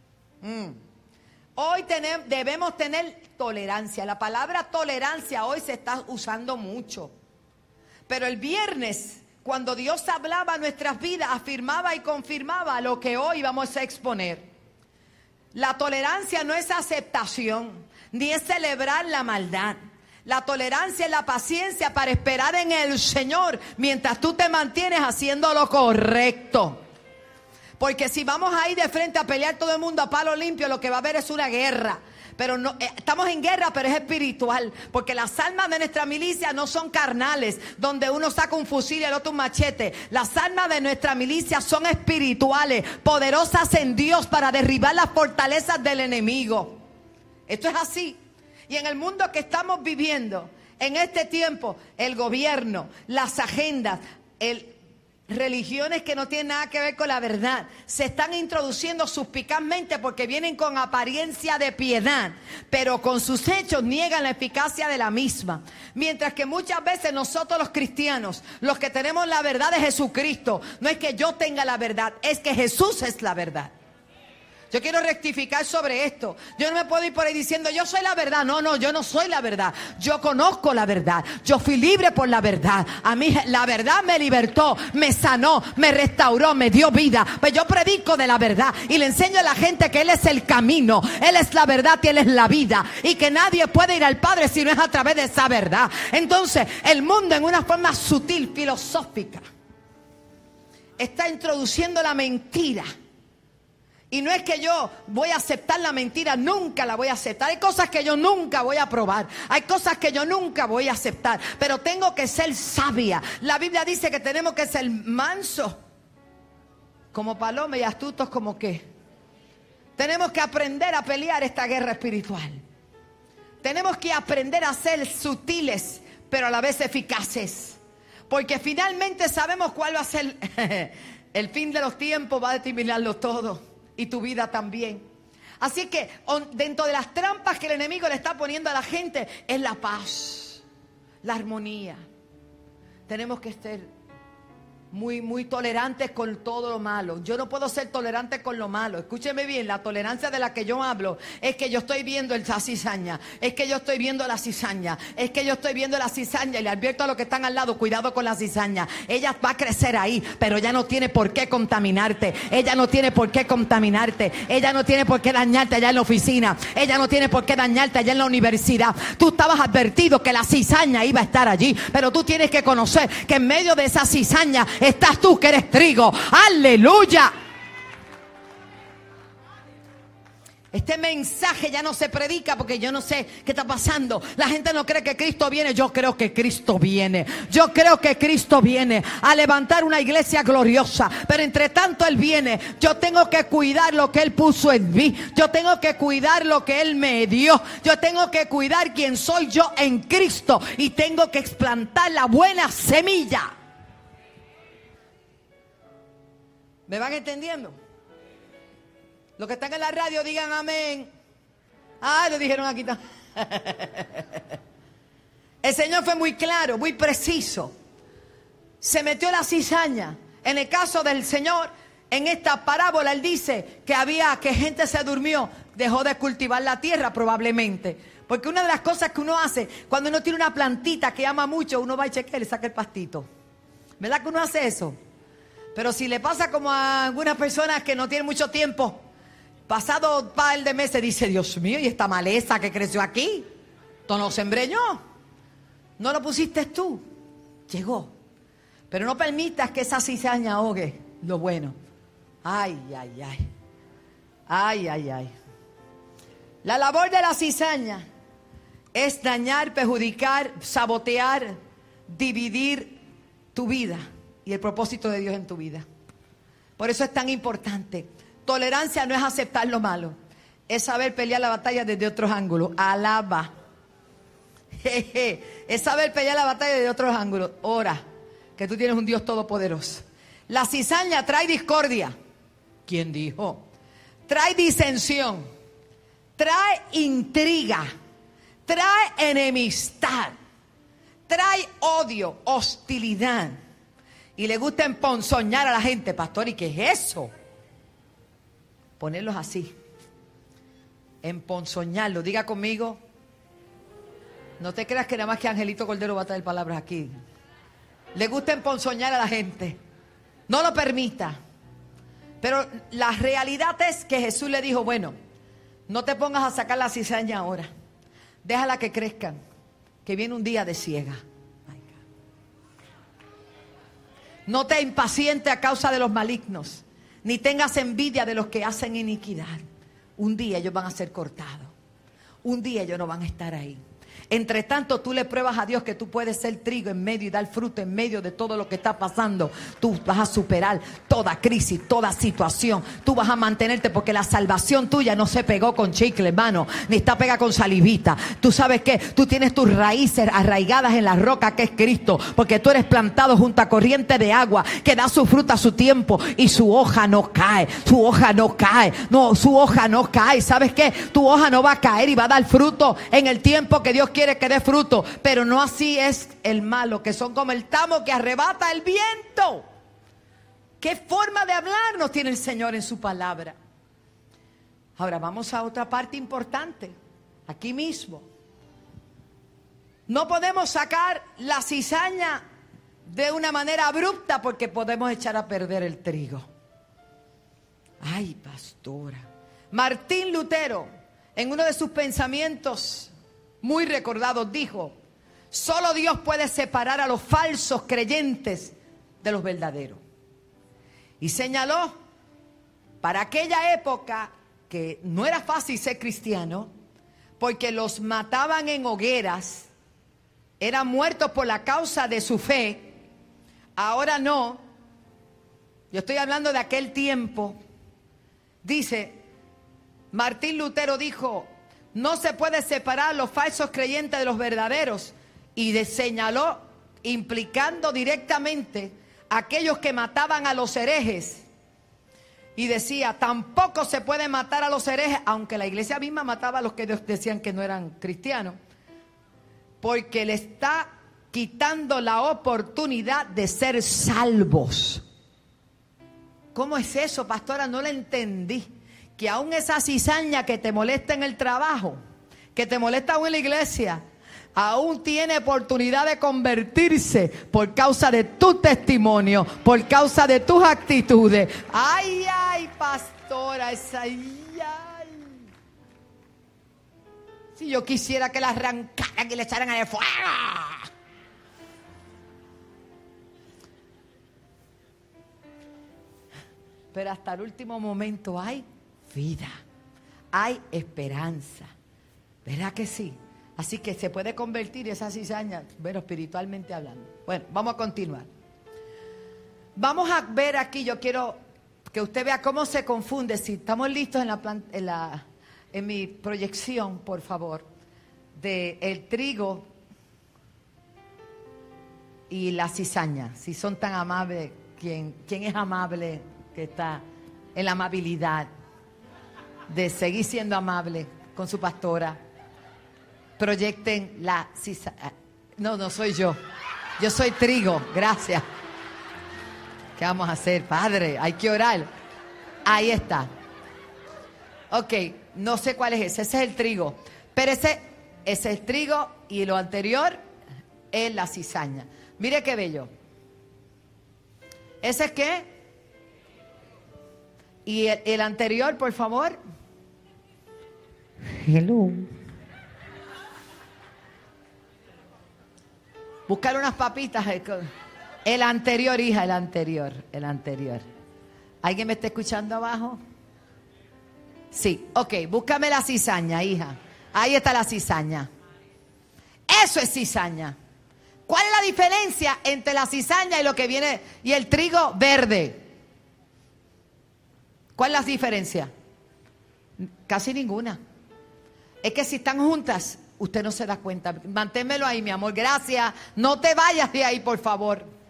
Hoy debemos tener tolerancia. La palabra tolerancia hoy se está usando mucho. Pero el viernes, cuando Dios hablaba a nuestras vidas, afirmaba y confirmaba lo que hoy vamos a exponer. La tolerancia no es aceptación, ni es celebrar la maldad. La tolerancia es la paciencia para esperar en el Señor mientras tú te mantienes haciendo lo correcto. Porque si vamos a ir de frente a pelear todo el mundo a palo limpio, lo que va a haber es una guerra. Pero no, estamos en guerra, pero es espiritual. Porque las armas de nuestra milicia no son carnales, donde uno saca un fusil y el otro un machete. Las armas de nuestra milicia son espirituales, poderosas en Dios para derribar las fortalezas del enemigo. Esto es así. Y en el mundo que estamos viviendo, en este tiempo, el gobierno, las agendas, religiones que no tienen nada que ver con la verdad, se están introduciendo suspicazmente porque vienen con apariencia de piedad, pero con sus hechos niegan la eficacia de la misma. Mientras que muchas veces nosotros los cristianos, los que tenemos la verdad de Jesucristo, no es que yo tenga la verdad, es que Jesús es la verdad. Yo quiero rectificar sobre esto. Yo no me puedo ir por ahí diciendo yo soy la verdad. No, yo no soy la verdad. Yo conozco la verdad. Yo fui libre por la verdad. A mí la verdad me libertó, me sanó, me restauró, me dio vida. Pues yo predico de la verdad y le enseño a la gente que Él es el camino, Él es la verdad y Él es la vida. Y que nadie puede ir al Padre si no es a través de esa verdad. Entonces el mundo, en una forma sutil, filosófica, está introduciendo la mentira. Y no es que yo voy a aceptar la mentira, nunca la voy a aceptar. Hay cosas que yo nunca voy a probar, hay cosas que yo nunca voy a aceptar, pero tengo que ser sabia. La Biblia dice que tenemos que ser mansos como paloma y astutos como qué. Tenemos que aprender a pelear esta guerra espiritual. Tenemos que aprender a ser sutiles, pero a la vez eficaces. Porque finalmente sabemos cuál va a ser el fin de los tiempos, va a determinarlo todo. Y tu vida también. Así que dentro de las trampas que el enemigo le está poniendo a la gente es la paz, la armonía. Tenemos que ser muy tolerantes con todo lo malo. Yo no puedo ser tolerante con lo malo. Escúcheme bien, la tolerancia de la que yo hablo es que yo estoy viendo la cizaña, es que yo estoy viendo la cizaña, es que yo estoy viendo la cizaña y le advierto a los que están al lado, cuidado con la cizaña. Ella va a crecer ahí, pero ella no tiene por qué contaminarte. Ella no tiene por qué contaminarte. Ella no tiene por qué dañarte allá en la oficina. Ella no tiene por qué dañarte allá en la universidad. Tú estabas advertido que la cizaña iba a estar allí, pero tú tienes que conocer que en medio de esa cizaña estás tú, que eres trigo. ¡Aleluya! Este mensaje ya no se predica porque yo no sé qué está pasando. La gente no cree que Cristo viene. Yo creo que Cristo viene. Yo creo que Cristo viene a levantar una iglesia gloriosa. Pero entre tanto Él viene. Yo tengo que cuidar lo que Él puso en mí. Yo tengo que cuidar lo que Él me dio. Yo tengo que cuidar quién soy yo en Cristo. Y tengo que explantar la buena semilla. ¿Me van entendiendo? Los que están en la radio digan amén. Ah, lo dijeron aquí. El Señor fue muy claro, muy preciso. Se metió la cizaña. En el caso del Señor, en esta parábola, Él dice que gente se durmió, dejó de cultivar la tierra probablemente. Porque una de las cosas que uno hace, cuando uno tiene una plantita que ama mucho, uno va y chequea y le saca el pastito. ¿Verdad que uno hace eso? Pero si le pasa como a algunas personas que no tienen mucho tiempo, pasado un par de meses, dice, Dios mío, ¿y esta maleza que creció aquí? ¿Tú no sembré yo? ¿No lo pusiste tú? Llegó. Pero no permitas que esa cizaña ahogue lo bueno. Ay, ay, ay. Ay, ay, ay. La labor de la cizaña es dañar, perjudicar, sabotear, dividir tu vida. Y el propósito de Dios en tu vida. Por eso es tan importante. Tolerancia no es aceptar lo malo. Es saber pelear la batalla desde otros ángulos. Alaba. Es saber pelear la batalla desde otros ángulos. Ora, que tú tienes un Dios todopoderoso. La cizaña trae discordia. ¿Quién dijo? Trae disensión. Trae intriga. Trae enemistad. Trae odio, hostilidad. Y le gusta emponzoñar a la gente. Pastor, ¿y qué es eso? Ponerlos así. Emponzoñarlo. Diga conmigo. No te creas que nada más que Angelito Cordero va a traer palabras aquí. Le gusta emponzoñar a la gente. No lo permita. Pero la realidad es que Jesús le dijo, bueno, no te pongas a sacar la cizaña ahora. Déjala que crezcan. Que viene un día de siega. No te impacientes a causa de los malignos, ni tengas envidia de los que hacen iniquidad. Un día ellos van a ser cortados. Un día ellos no van a estar ahí. Entre tanto, tú le pruebas a Dios que tú puedes ser trigo en medio y dar fruto en medio de todo lo que está pasando. Tú vas a superar toda crisis, toda situación. Tú vas a mantenerte porque la salvación tuya no se pegó con chicle, hermano, ni está pegada con salivita. Tú sabes que tú tienes tus raíces arraigadas en la roca que es Cristo, porque tú eres plantado junto a corriente de agua que da su fruta a su tiempo y su hoja no cae. Su hoja no cae. No, su hoja no cae. ¿Sabes qué? Tu hoja no va a caer y va a dar fruto en el tiempo que Dios quiere que dé fruto, pero no así es el malo, que son como el tamo que arrebata el viento. ¿Qué forma de hablarnos tiene el Señor en su palabra? Ahora vamos a otra parte importante, aquí mismo. No podemos sacar la cizaña de una manera abrupta porque podemos echar a perder el trigo. Ay, pastora. Martín Lutero, en uno de sus pensamientos muy recordados, dijo: solo Dios puede separar a los falsos creyentes de los verdaderos. Y señaló, para aquella época, que no era fácil ser cristiano, porque los mataban en hogueras, eran muertos por la causa de su fe. Ahora no. Yo estoy hablando de aquel tiempo. Dice, Martín Lutero dijo, no se puede separar los falsos creyentes de los verdaderos. Y señaló, implicando directamente a aquellos que mataban a los herejes. Y decía, tampoco se puede matar a los herejes, aunque la iglesia misma mataba a los que decían que no eran cristianos, porque le está quitando la oportunidad de ser salvos. ¿Cómo es eso, pastora? No lo entendí. Que aún esa cizaña que te molesta en el trabajo, que te molesta aún en la iglesia, aún tiene oportunidad de convertirse por causa de tu testimonio, por causa de tus actitudes. Ay, ay, pastora, esa ay. Si yo quisiera que la arrancaran y le echaran al fuego. Pero hasta el último momento hay vida, hay esperanza. ¿Verdad que sí? Así que se puede convertir esa cizaña, bueno, espiritualmente hablando. Bueno, vamos a continuar. Vamos a ver aquí, yo quiero que usted vea cómo se confunde. Si estamos listos en mi proyección, por favor, de el trigo y la cizaña. Si son tan amables, ¿quién es amable que está en la amabilidad de seguir siendo amable con su pastora? Proyecten la cizaña. No soy yo. Yo soy trigo, gracias. ¿Qué vamos a hacer, Padre? Hay que orar. Ahí está. Ok, no sé cuál es ese. Ese es el trigo. Pero ese es el trigo y lo anterior es la cizaña. Mire qué bello. ¿Ese es qué? Y el anterior, por favor. Hello. Buscar unas papitas. El anterior, hija, el anterior. ¿Alguien me está escuchando abajo? Sí, ok, búscame la cizaña, hija. Ahí está la cizaña. Eso es cizaña. ¿Cuál es la diferencia entre la cizaña y lo que viene y el trigo verde? ¿Cuál es la diferencia? Casi ninguna. Es que si están juntas, usted no se da cuenta. Manténmelo ahí, mi amor. Gracias. No te vayas de ahí, por favor.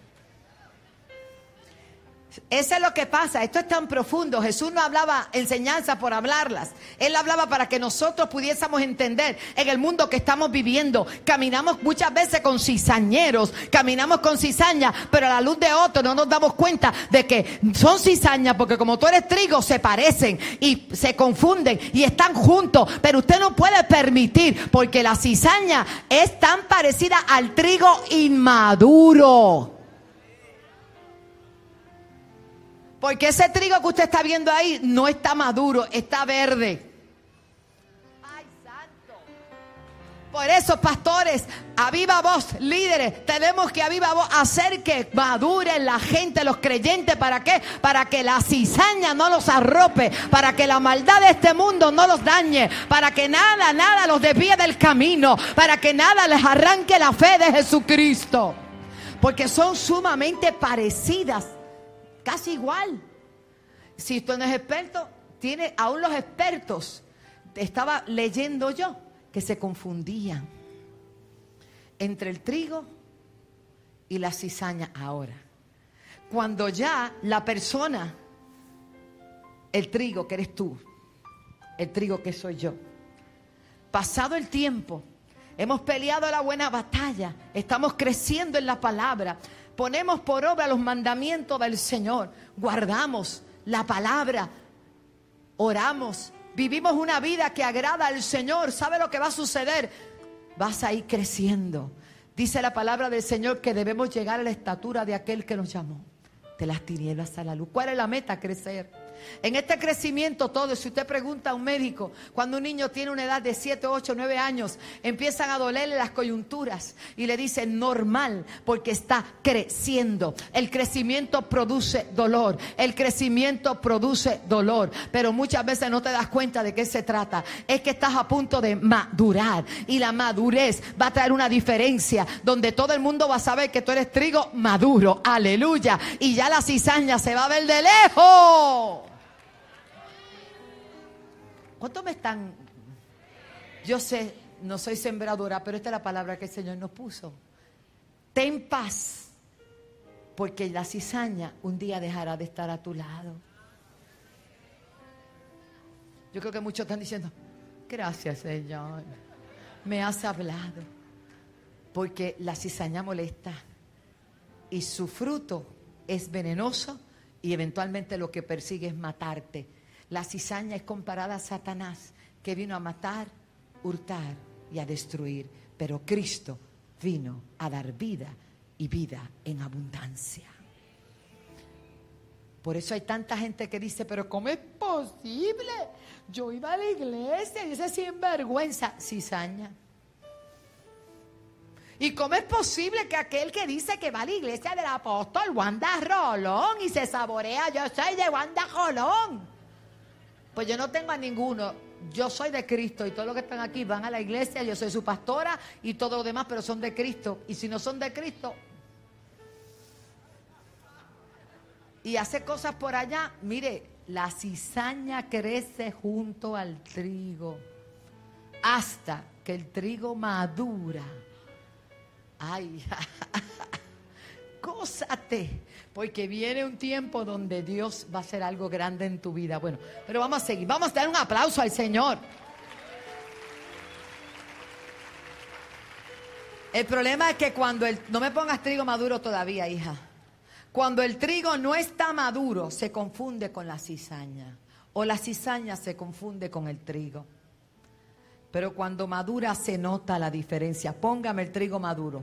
Eso es lo que pasa. Esto es tan profundo. Jesús no hablaba enseñanza por hablarlas. Él hablaba para que nosotros pudiésemos entender en el mundo que estamos viviendo. Caminamos muchas veces con cizañeros, caminamos con cizaña, pero a la luz de otro no nos damos cuenta de que son cizañas, porque como tú eres trigo, se parecen y se confunden y están juntos. Pero usted no puede permitir, porque la cizaña es tan parecida al trigo inmaduro. Porque ese trigo que usted está viendo ahí no está maduro, está verde. ¡Ay, santo! Por eso, pastores, a viva voz, líderes, tenemos que a viva voz hacer que madure la gente, los creyentes. ¿Para qué? Para que la cizaña no los arrope, para que la maldad de este mundo no los dañe, para que nada los desvíe del camino, para que nada les arranque la fe de Jesucristo. Porque son sumamente parecidas. Casi igual. Si usted no es experto, tiene aún los expertos. Estaba leyendo yo que se confundían entre el trigo y la cizaña ahora. Cuando ya la persona, el trigo que eres tú, el trigo que soy yo, pasado el tiempo, hemos peleado la buena batalla, estamos creciendo en la palabra, ponemos por obra los mandamientos del Señor, guardamos la palabra, oramos, vivimos una vida que agrada al Señor, ¿sabe lo que va a suceder? Vas a ir creciendo. Dice la palabra del Señor que debemos llegar a la estatura de aquel que nos llamó de las tinieblas a la luz. ¿Cuál es la meta? Crecer. En este crecimiento todo, si usted pregunta a un médico, cuando un niño tiene una edad de 7, 8, 9 años, empiezan a dolerle las coyunturas y le dicen normal, porque está creciendo. El crecimiento produce dolor, el crecimiento produce dolor, pero muchas veces no te das cuenta de qué se trata. Es que estás a punto de madurar, y la madurez va a traer una diferencia donde todo el mundo va a saber que tú eres trigo maduro, aleluya, y ya la cizaña se va a ver de lejos. ¿Cuántos me están? Yo sé, no soy sembradora, pero esta es la palabra que el Señor nos puso. Ten paz, porque la cizaña un día dejará de estar a tu lado. Yo creo que muchos están diciendo, gracias Señor, me has hablado. Porque la cizaña molesta y su fruto es venenoso y eventualmente lo que persigue es matarte. La cizaña es comparada a Satanás, que vino a matar, hurtar y a destruir. Pero Cristo vino a dar vida y vida en abundancia. Por eso hay tanta gente que dice, pero ¿cómo es posible? Yo iba a la iglesia y ese sinvergüenza, cizaña. ¿Y cómo es posible que aquel que dice que va a la iglesia del apóstol Wanda Rolón y se saborea, yo soy de Wanda Rolón? Pues yo no tengo a ninguno, yo soy de Cristo y todos los que están aquí van a la iglesia, yo soy su pastora y todos los demás, pero son de Cristo. Y si no son de Cristo y hace cosas por allá, mire, la cizaña crece junto al trigo hasta que el trigo madura. Ay, gózate, porque viene un tiempo donde Dios va a hacer algo grande en tu vida. Bueno, pero vamos a seguir, vamos a dar un aplauso al Señor. El problema es que cuando no me pongas trigo maduro todavía, hija. Cuando el trigo no está maduro, se confunde con la cizaña, o la cizaña se confunde con el trigo. Pero cuando madura se nota la diferencia. Póngame el trigo maduro.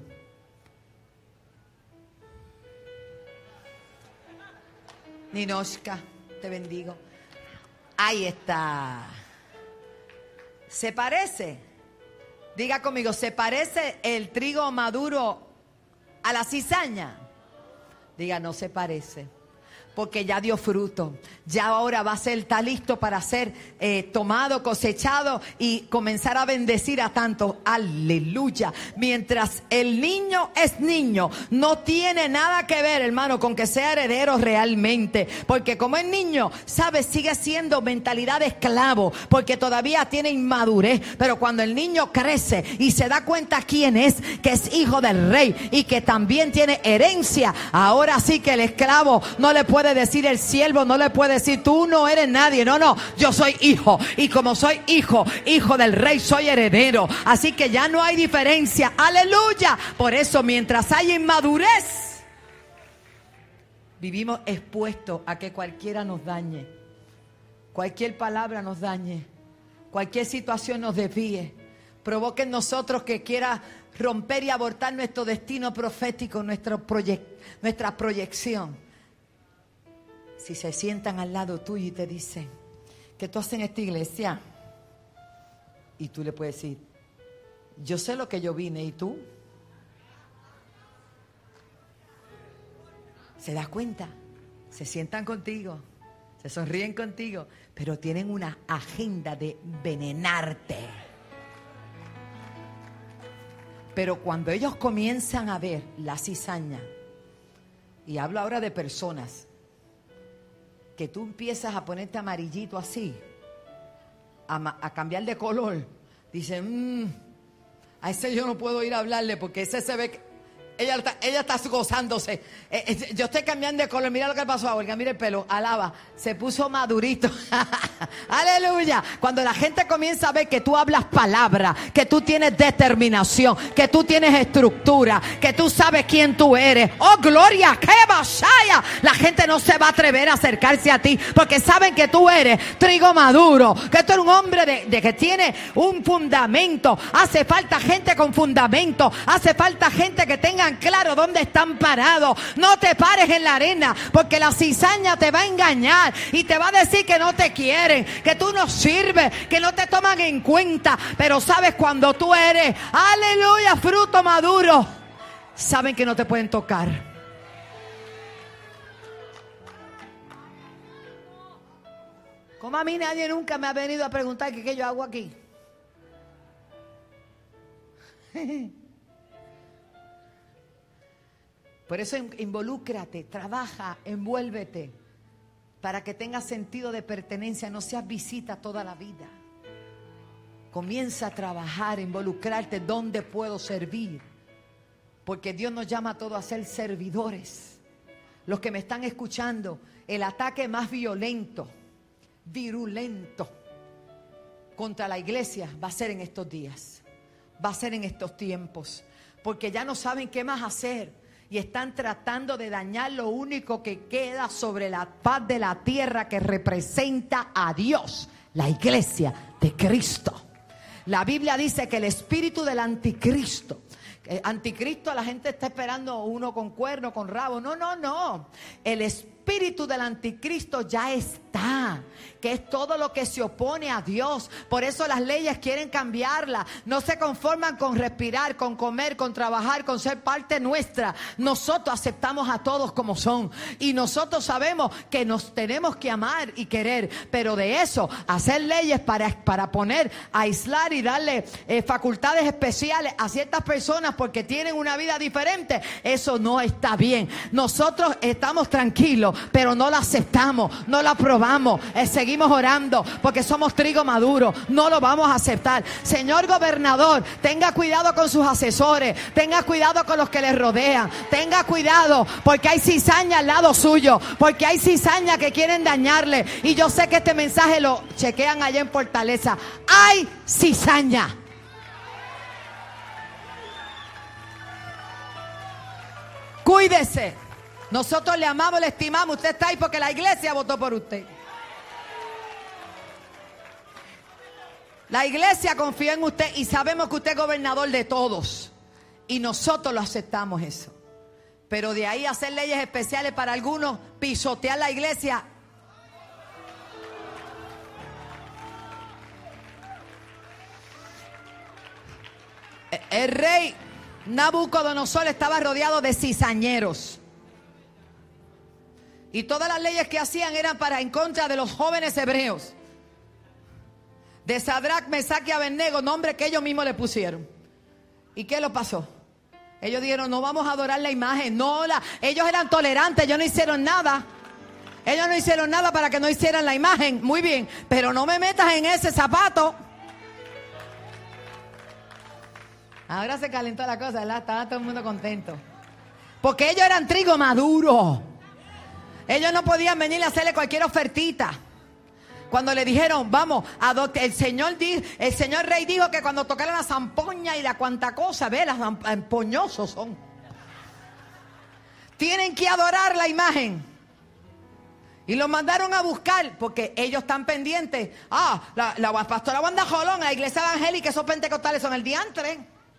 Ninoshka, te bendigo. Ahí está. ¿Se parece? Diga conmigo, ¿se parece el trigo maduro a la cizaña? Diga, no se parece. Porque ya dio fruto, ya ahora va a ser, está listo para ser tomado, cosechado y comenzar a bendecir a tantos. Aleluya. Mientras el niño es niño, no tiene nada que ver, hermano, con que sea heredero realmente. Porque como es niño, ¿sabes? Sigue siendo mentalidad de esclavo, porque todavía tiene inmadurez. Pero cuando el niño crece y se da cuenta quién es, que es hijo del rey y que también tiene herencia, ahora sí que el esclavo no le puede decir, el siervo no le puede decir, tú no eres nadie. No, no, yo soy hijo, y como soy hijo del rey, soy heredero. Así que ya no hay diferencia. Aleluya. Por eso, mientras hay inmadurez, vivimos expuestos a que cualquiera nos dañe, cualquier palabra nos dañe, cualquier situación nos desvíe, provoque en nosotros que quiera romper y abortar nuestro destino profético, nuestra proyección. Si se sientan al lado tuyo y te dicen, ¿qué tú haces en esta iglesia? Y tú le puedes decir, yo sé lo que yo vine, ¿y tú? ¿Se da cuenta? Se sientan contigo, se sonríen contigo, pero tienen una agenda de envenenarte. Pero cuando ellos comienzan a ver la cizaña, y hablo ahora de personas, que tú empiezas a ponerte amarillito así, a cambiar de color, dicen, a ese yo no puedo ir a hablarle porque ese se ve que ella está gozándose. Yo estoy cambiando de color. Mira lo que le pasó a Olga, mira el pelo, alaba, se puso madurito. Aleluya. Cuando la gente comienza a ver que tú hablas palabra, que tú tienes determinación, que tú tienes estructura, que tú sabes quién tú eres, oh gloria, que vaya, la gente gente no se va a atrever a acercarse a ti, porque saben que tú eres trigo maduro, que tú eres un hombre de que tiene un fundamento. Hace falta gente con fundamento, hace falta gente que tengan claro dónde están parados. No te pares en la arena, porque la cizaña te va a engañar y te va a decir que no te quieren, que tú no sirves, que no te toman en cuenta. Pero sabes, cuando tú eres, aleluya, fruto maduro, saben que no te pueden tocar. Como a mí nadie nunca me ha venido a preguntar qué yo hago aquí. Por eso involúcrate, trabaja, envuélvete, para que tengas sentido de pertenencia, no seas visita toda la vida. Comienza a trabajar, involucrarte. ¿Dónde puedo servir? Porque Dios nos llama a todos a ser servidores. Los que me están escuchando, el ataque más violento, virulento contra la iglesia va a ser en estos días, va a ser en estos tiempos, porque ya no saben qué más hacer y están tratando de dañar lo único que queda sobre la faz de la tierra, que representa a Dios, la iglesia de Cristo. La Biblia dice que el espíritu del anticristo, anticristo, la gente está esperando uno con cuerno, con rabo. No. El espíritu del anticristo ya está, que es todo lo que se opone a Dios. Por eso las leyes quieren cambiarla. No se conforman con respirar, con comer, con trabajar, con ser parte nuestra. Nosotros aceptamos a todos como son, y nosotros sabemos que nos tenemos que amar y querer. Pero de eso, hacer leyes para poner, aislar y darle facultades especiales a ciertas personas porque tienen una vida diferente, eso no está bien. Nosotros estamos tranquilos, pero no la aceptamos, no la aprobamos. Seguimos orando porque somos trigo maduro. No lo vamos a aceptar. Señor gobernador, tenga cuidado con sus asesores, tenga cuidado con los que le rodean, tenga cuidado, porque hay cizaña al lado suyo, porque hay cizaña que quieren dañarle. Y yo sé que este mensaje lo chequean allá en Fortaleza. Hay cizaña. Cuídese. Nosotros le amamos, le estimamos. Usted está ahí porque la iglesia votó por usted. La iglesia confía en usted y sabemos que usted es gobernador de todos. Y nosotros lo aceptamos eso. Pero de ahí hacer leyes especiales para algunos, pisotear la iglesia. El rey Nabucodonosor estaba rodeado de cizañeros. Y todas las leyes que hacían eran en contra de los jóvenes hebreos. De Sadrach, Mesach y Abednego, nombre que ellos mismos le pusieron. ¿Y qué lo pasó? Ellos dijeron, no vamos a adorar la imagen. Ellos eran tolerantes, ellos no hicieron nada. Ellos no hicieron nada para que no hicieran la imagen. Muy bien, pero no me metas en ese zapato. Ahora se calentó la cosa, ¿verdad? Estaba todo el mundo contento. Porque ellos eran trigo maduro. Ellos no podían venir a hacerle cualquier ofertita. Cuando le dijeron, vamos, el señor rey dijo que cuando tocaran la zampoña y la cuanta cosa, ve, las empoñosos son. Tienen que adorar la imagen. Y los mandaron a buscar, porque ellos están pendientes. La pastora Wanda Jolón, la iglesia evangélica, esos pentecostales son el diantre.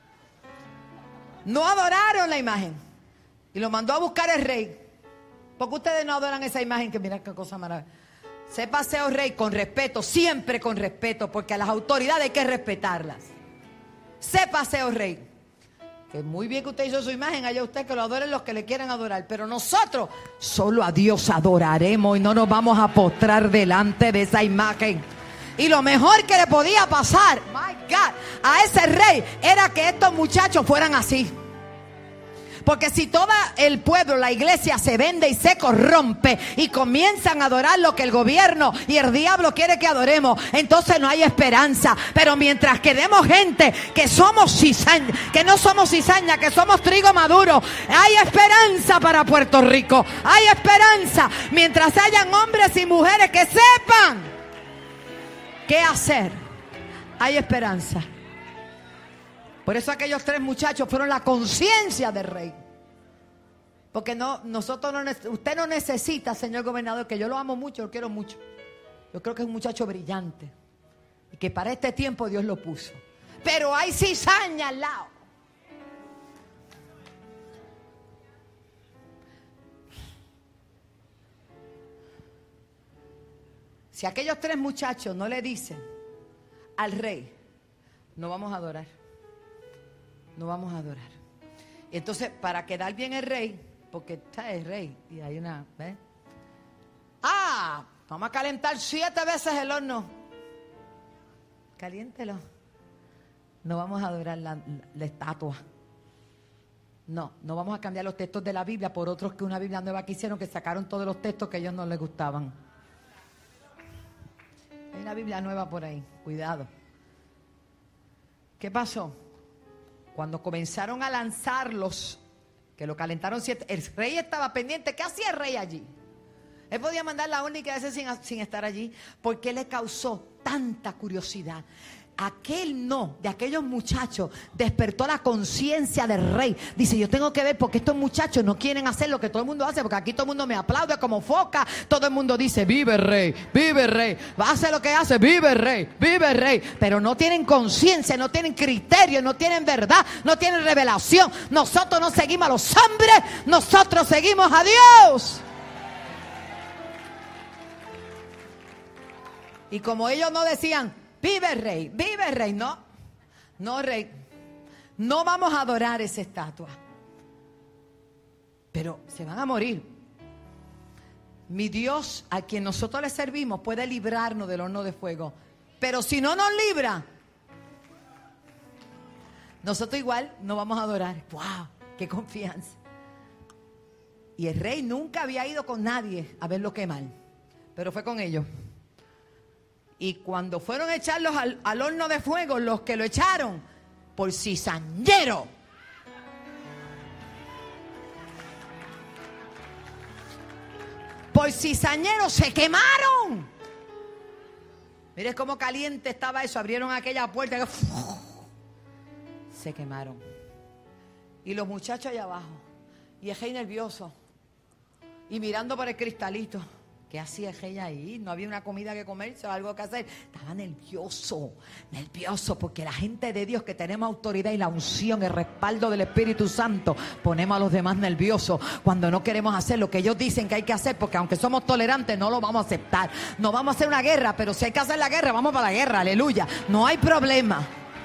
No adoraron la imagen. Y lo mandó a buscar el rey. Porque ustedes no adoran esa imagen, que mira qué cosa maravillosa. Sépase, oh rey, con respeto, siempre con respeto, porque a las autoridades hay que respetarlas. Sépase, oh rey, que muy bien que usted hizo su imagen, allá usted que lo adoren los que le quieran adorar, pero nosotros solo a Dios adoraremos y no nos vamos a postrar delante de esa imagen. Y lo mejor que le podía pasar, my God, a ese rey era que estos muchachos fueran así. Porque si todo el pueblo, la iglesia se vende y se corrompe y comienzan a adorar lo que el gobierno y el diablo quiere que adoremos, entonces no hay esperanza. Pero mientras quedemos gente que somos cizaña, que no somos cizaña, que somos trigo maduro, hay esperanza para Puerto Rico. Hay esperanza mientras hayan hombres y mujeres que sepan qué hacer. Hay esperanza. Por eso aquellos tres muchachos fueron la conciencia del rey. Porque usted no necesita, señor gobernador, que yo lo amo mucho, lo quiero mucho. Yo creo que es un muchacho brillante. Y que para este tiempo Dios lo puso. Pero hay cizaña al lado. Si aquellos 3 muchachos no le dicen al rey, no vamos a adorar. No vamos a adorar. Entonces, para quedar bien el rey, porque está el rey y hay una, ¿ves? Vamos a calentar 7 veces el horno. Caliéntelo. No vamos a adorar la estatua. No vamos a cambiar los textos de la Biblia por otros que una Biblia nueva que hicieron, que sacaron todos los textos que a ellos no les gustaban. Hay una Biblia nueva por ahí, cuidado. ¿Qué pasó? Cuando comenzaron a lanzarlos, que lo calentaron 7, el rey estaba pendiente. ¿Qué hacía el rey allí? Él podía mandar la orden y quedarse sin estar allí, porque le causó tanta curiosidad. Aquel no, de aquellos muchachos, despertó la conciencia del rey. Dice, yo tengo que ver porque estos muchachos no quieren hacer lo que todo el mundo hace, porque aquí todo el mundo me aplaude como foca. Todo el mundo dice, vive el rey, vive el rey. Hace lo que hace, vive el rey, vive el rey. Pero no tienen conciencia, no tienen criterio, no tienen verdad, no tienen revelación. Nosotros no seguimos a los hombres, nosotros seguimos a Dios. Y como ellos no decían, vive el rey, no rey, no vamos a adorar esa estatua, pero se van a morir. Mi Dios, a quien nosotros le servimos, puede librarnos del horno de fuego, pero si no nos libra, nosotros igual no vamos a adorar. ¡Wow! ¡Qué confianza! Y el rey nunca había ido con nadie a verlo quemar, pero fue con ellos. Y cuando fueron a echarlos al horno de fuego, los que lo echaron, por cizañero. Por cizañero se quemaron. Mire cómo caliente estaba eso. Abrieron aquella puerta y se quemaron. Y los muchachos allá abajo. Y el rey nervioso. Y mirando por el cristalito. ¿Qué hacía ella ahí? No había una comida que comerse o algo que hacer. Estaba nervioso porque la gente de Dios que tenemos autoridad y la unción, el respaldo del Espíritu Santo, ponemos a los demás nerviosos cuando no queremos hacer lo que ellos dicen que hay que hacer, porque aunque somos tolerantes no lo vamos a aceptar. No vamos a hacer una guerra, pero si hay que hacer la guerra, vamos para la guerra, aleluya. No hay problema.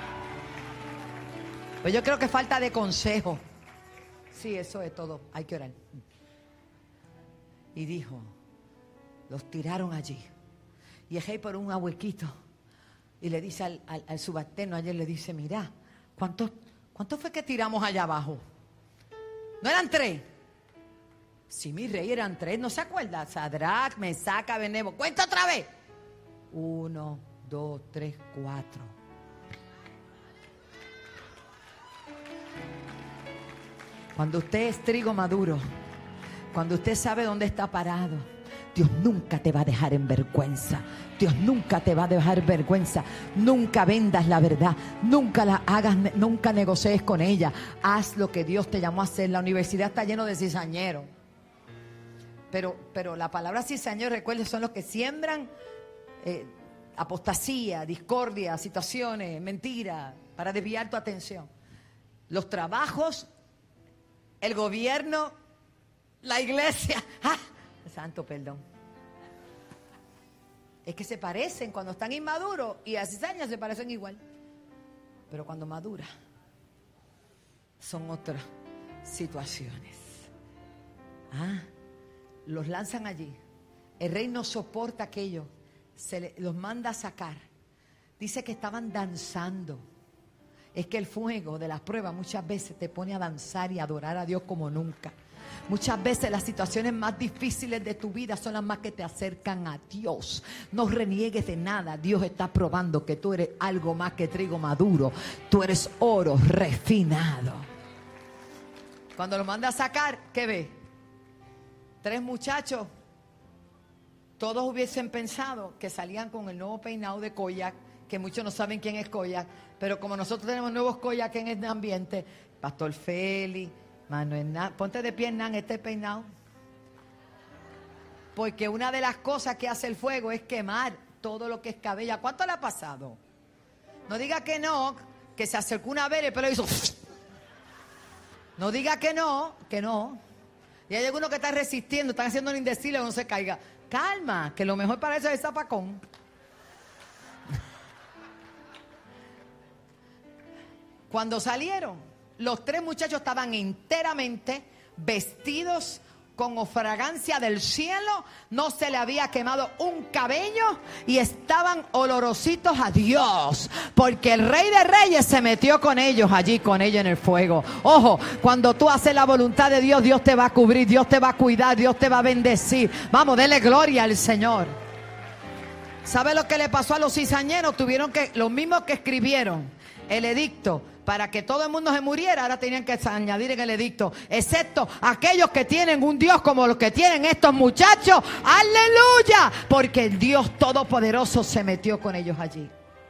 Pues yo creo que falta de consejo. Sí, eso es todo, hay que orar. Y dijo, los tiraron allí. Y el rey por un huequito. Y le dice al subalterno ayer, le dice, mira, ¿cuántos fue que tiramos allá abajo? ¿No eran 3? Sí, mi rey, eran 3. ¿No se acuerda? Sadrach, Mesach, Abednego. Cuenta otra vez. 1, 2, 3, 4. Cuando usted es trigo maduro, cuando usted sabe dónde está parado, Dios nunca te va a dejar en vergüenza. Dios nunca te va a dejar vergüenza. Nunca vendas la verdad. Nunca la hagas, nunca negocies con ella. Haz lo que Dios te llamó a hacer. La universidad está lleno de cizañeros. Pero la palabra cizañero, recuerden, son los que siembran apostasía, discordia, situaciones, mentiras, para desviar tu atención. Los trabajos, el gobierno, la iglesia. Santo perdón. Es que se parecen cuando están inmaduros y a cizaña se parecen igual. Pero cuando madura, son otras situaciones. Los lanzan allí. El rey no soporta aquello. Los manda a sacar. Dice que estaban danzando. Es que el fuego de las pruebas muchas veces te pone a danzar y a adorar a Dios como nunca. Muchas veces las situaciones más difíciles de tu vida son las más que te acercan a Dios. No reniegues de nada. Dios está probando que tú eres algo más que trigo maduro. Tú eres oro refinado. Cuando lo manda a sacar, ¿qué ve? 3 muchachos. Todos hubiesen pensado que salían con el nuevo peinado de Koyak, que muchos no saben quién es Koyak, pero como nosotros tenemos nuevos Koyak en este ambiente, Pastor Félix, Mano, ponte de pie, Hernán, este peinado. Porque una de las cosas que hace el fuego es quemar todo lo que es cabella. ¿Cuánto le ha pasado? No diga que no, que se acercó una vez y el pelo hizo... No diga que no, que no. Y hay algunos que están resistiendo, están haciendo un indecible que no se caiga. Calma, que lo mejor para eso es el zapacón. Cuando salieron, los 3 muchachos estaban enteramente vestidos con fragancia del cielo, no se le había quemado un cabello y estaban olorositos a Dios, porque el Rey de Reyes se metió con ellos allí, con ellos en el fuego. Ojo, cuando tú haces la voluntad de Dios, Dios te va a cubrir, Dios te va a cuidar, Dios te va a bendecir. Vamos, dele gloria al Señor. ¿Sabe lo que le pasó a los cizañeros? Tuvieron que, los mismos que escribieron el edicto para que todo el mundo se muriera, ahora tenían que añadir en el edicto, excepto aquellos que tienen un Dios como los que tienen estos muchachos. ¡Aleluya! Porque el Dios Todopoderoso se metió con ellos allí.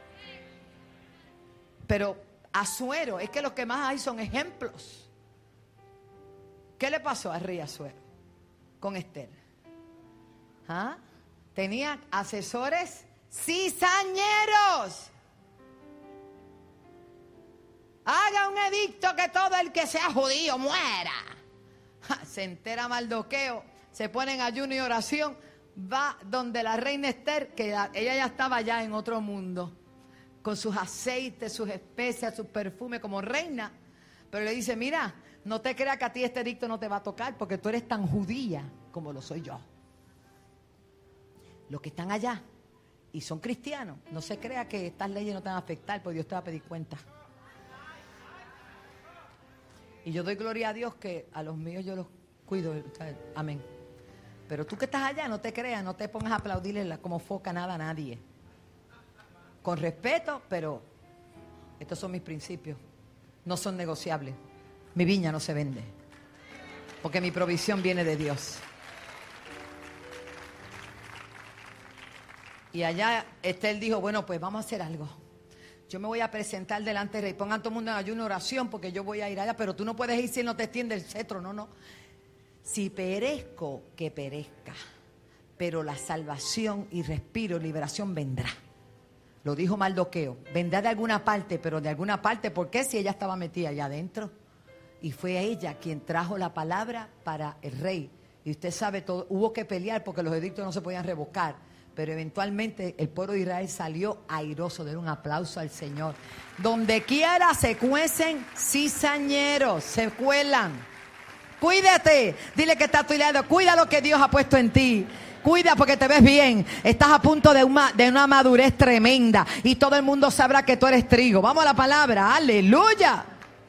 Pero Asuero, es que los que más hay son ejemplos. ¿Qué le pasó a rey Asuero con Esther? ¿Ah? Tenía asesores cizañeros. Haga un edicto que todo el que sea judío muera. Se entera Mardoqueo, se pone en ayuno y oración, va donde la reina Esther, que ella ya estaba ya en otro mundo, con sus aceites, sus especias, sus perfumes como reina, pero le dice, mira, no te creas que a ti este edicto no te va a tocar, porque tú eres tan judía como lo soy yo. Los que están allá y son cristianos, no se crea que estas leyes no te van a afectar, porque Dios te va a pedir cuenta. Y yo doy gloria a Dios que a los míos yo los cuido. Amén. Pero tú que estás allá, no te creas, no te pongas a aplaudirle como foca nada a nadie. Con respeto, pero estos son mis principios. No son negociables. Mi viña no se vende. Porque mi provisión viene de Dios. Y allá Esther dijo, bueno, pues vamos a hacer algo. Yo me voy a presentar delante del rey. Pongan todo el mundo en ayuno y oración porque yo voy a ir allá. Pero tú no puedes ir si no te extiende el cetro. No, no. Si perezco, que perezca. Pero la salvación y respiro, liberación vendrá. Lo dijo Mardoqueo. Vendrá de alguna parte, pero de alguna parte. ¿Por qué? Si ella estaba metida allá adentro. Y fue ella quien trajo la palabra para el rey. Y usted sabe todo. Hubo que pelear porque los edictos no se podían revocar. Pero eventualmente el pueblo de Israel salió airoso. Den un aplauso al Señor. Donde quiera se cuecen cizañeros, se cuelan. Cuídate. Dile que está a tu lado. Cuida lo que Dios ha puesto en ti. Cuida porque te ves bien. Estás a punto de una madurez tremenda. Y todo el mundo sabrá que tú eres trigo. Vamos a la palabra. Aleluya.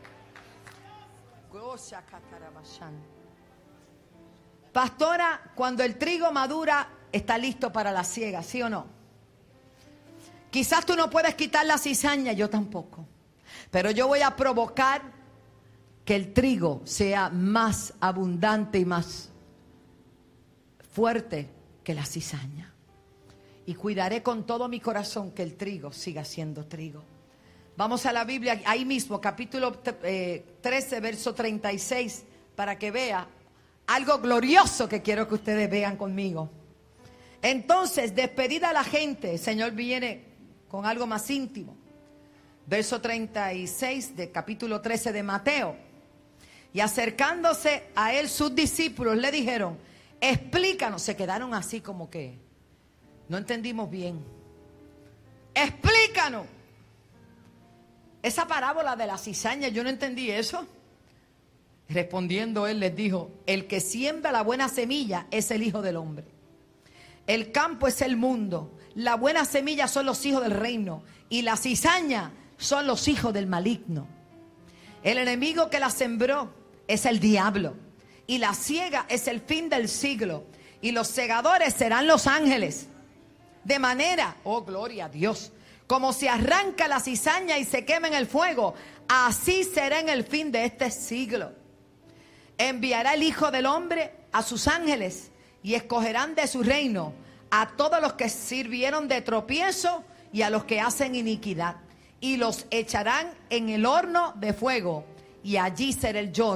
Pastora, cuando el trigo madura, está listo para la siega, ¿sí o no? Quizás tú no puedes quitar la cizaña, yo tampoco. Pero yo voy a provocar que el trigo sea más abundante y más fuerte que la cizaña. Y cuidaré con todo mi corazón que el trigo siga siendo trigo. Vamos a la Biblia, ahí mismo, capítulo 13, verso 36, para que vea algo glorioso que quiero que ustedes vean conmigo. Entonces, despedida a la gente, el Señor viene con algo más íntimo. Verso 36 de capítulo 13 de Mateo. Y acercándose a él sus discípulos le dijeron, explícanos. Se quedaron así como que no entendimos bien. Explícanos. Esa parábola de la cizaña, yo no entendí eso. Respondiendo él les dijo, el que siembra la buena semilla es el Hijo del Hombre. El campo es el mundo. La buena semilla son los hijos del reino. Y la cizaña son los hijos del maligno. El enemigo que la sembró es el diablo. Y la siega es el fin del siglo. Y los segadores serán los ángeles. De manera, oh gloria a Dios, como se arranca la cizaña y se quema en el fuego, así será en el fin de este siglo. Enviará el Hijo del Hombre a sus ángeles y escogerán de su reino a todos los que sirvieron de tropiezo y a los que hacen iniquidad. Y los echarán en el horno de fuego. Y allí será el lloro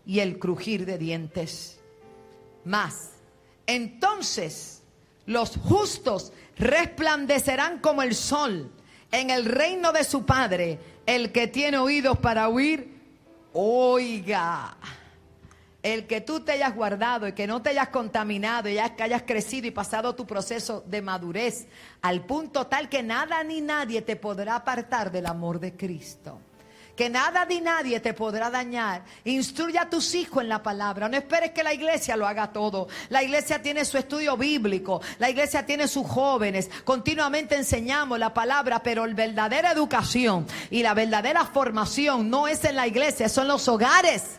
y el crujir de dientes. Más, entonces los justos resplandecerán como el sol en el reino de su Padre. El que tiene oídos para oír, oiga. El que tú te hayas guardado y que no te hayas contaminado y que hayas crecido y pasado tu proceso de madurez al punto tal que nada ni nadie te podrá apartar del amor de Cristo. Que nada ni nadie te podrá dañar. Instruye a tus hijos en la palabra. No esperes que la iglesia lo haga todo. La iglesia tiene su estudio bíblico. La iglesia tiene sus jóvenes. Continuamente enseñamos la palabra, pero la verdadera educación y la verdadera formación no es en la iglesia, son los hogares.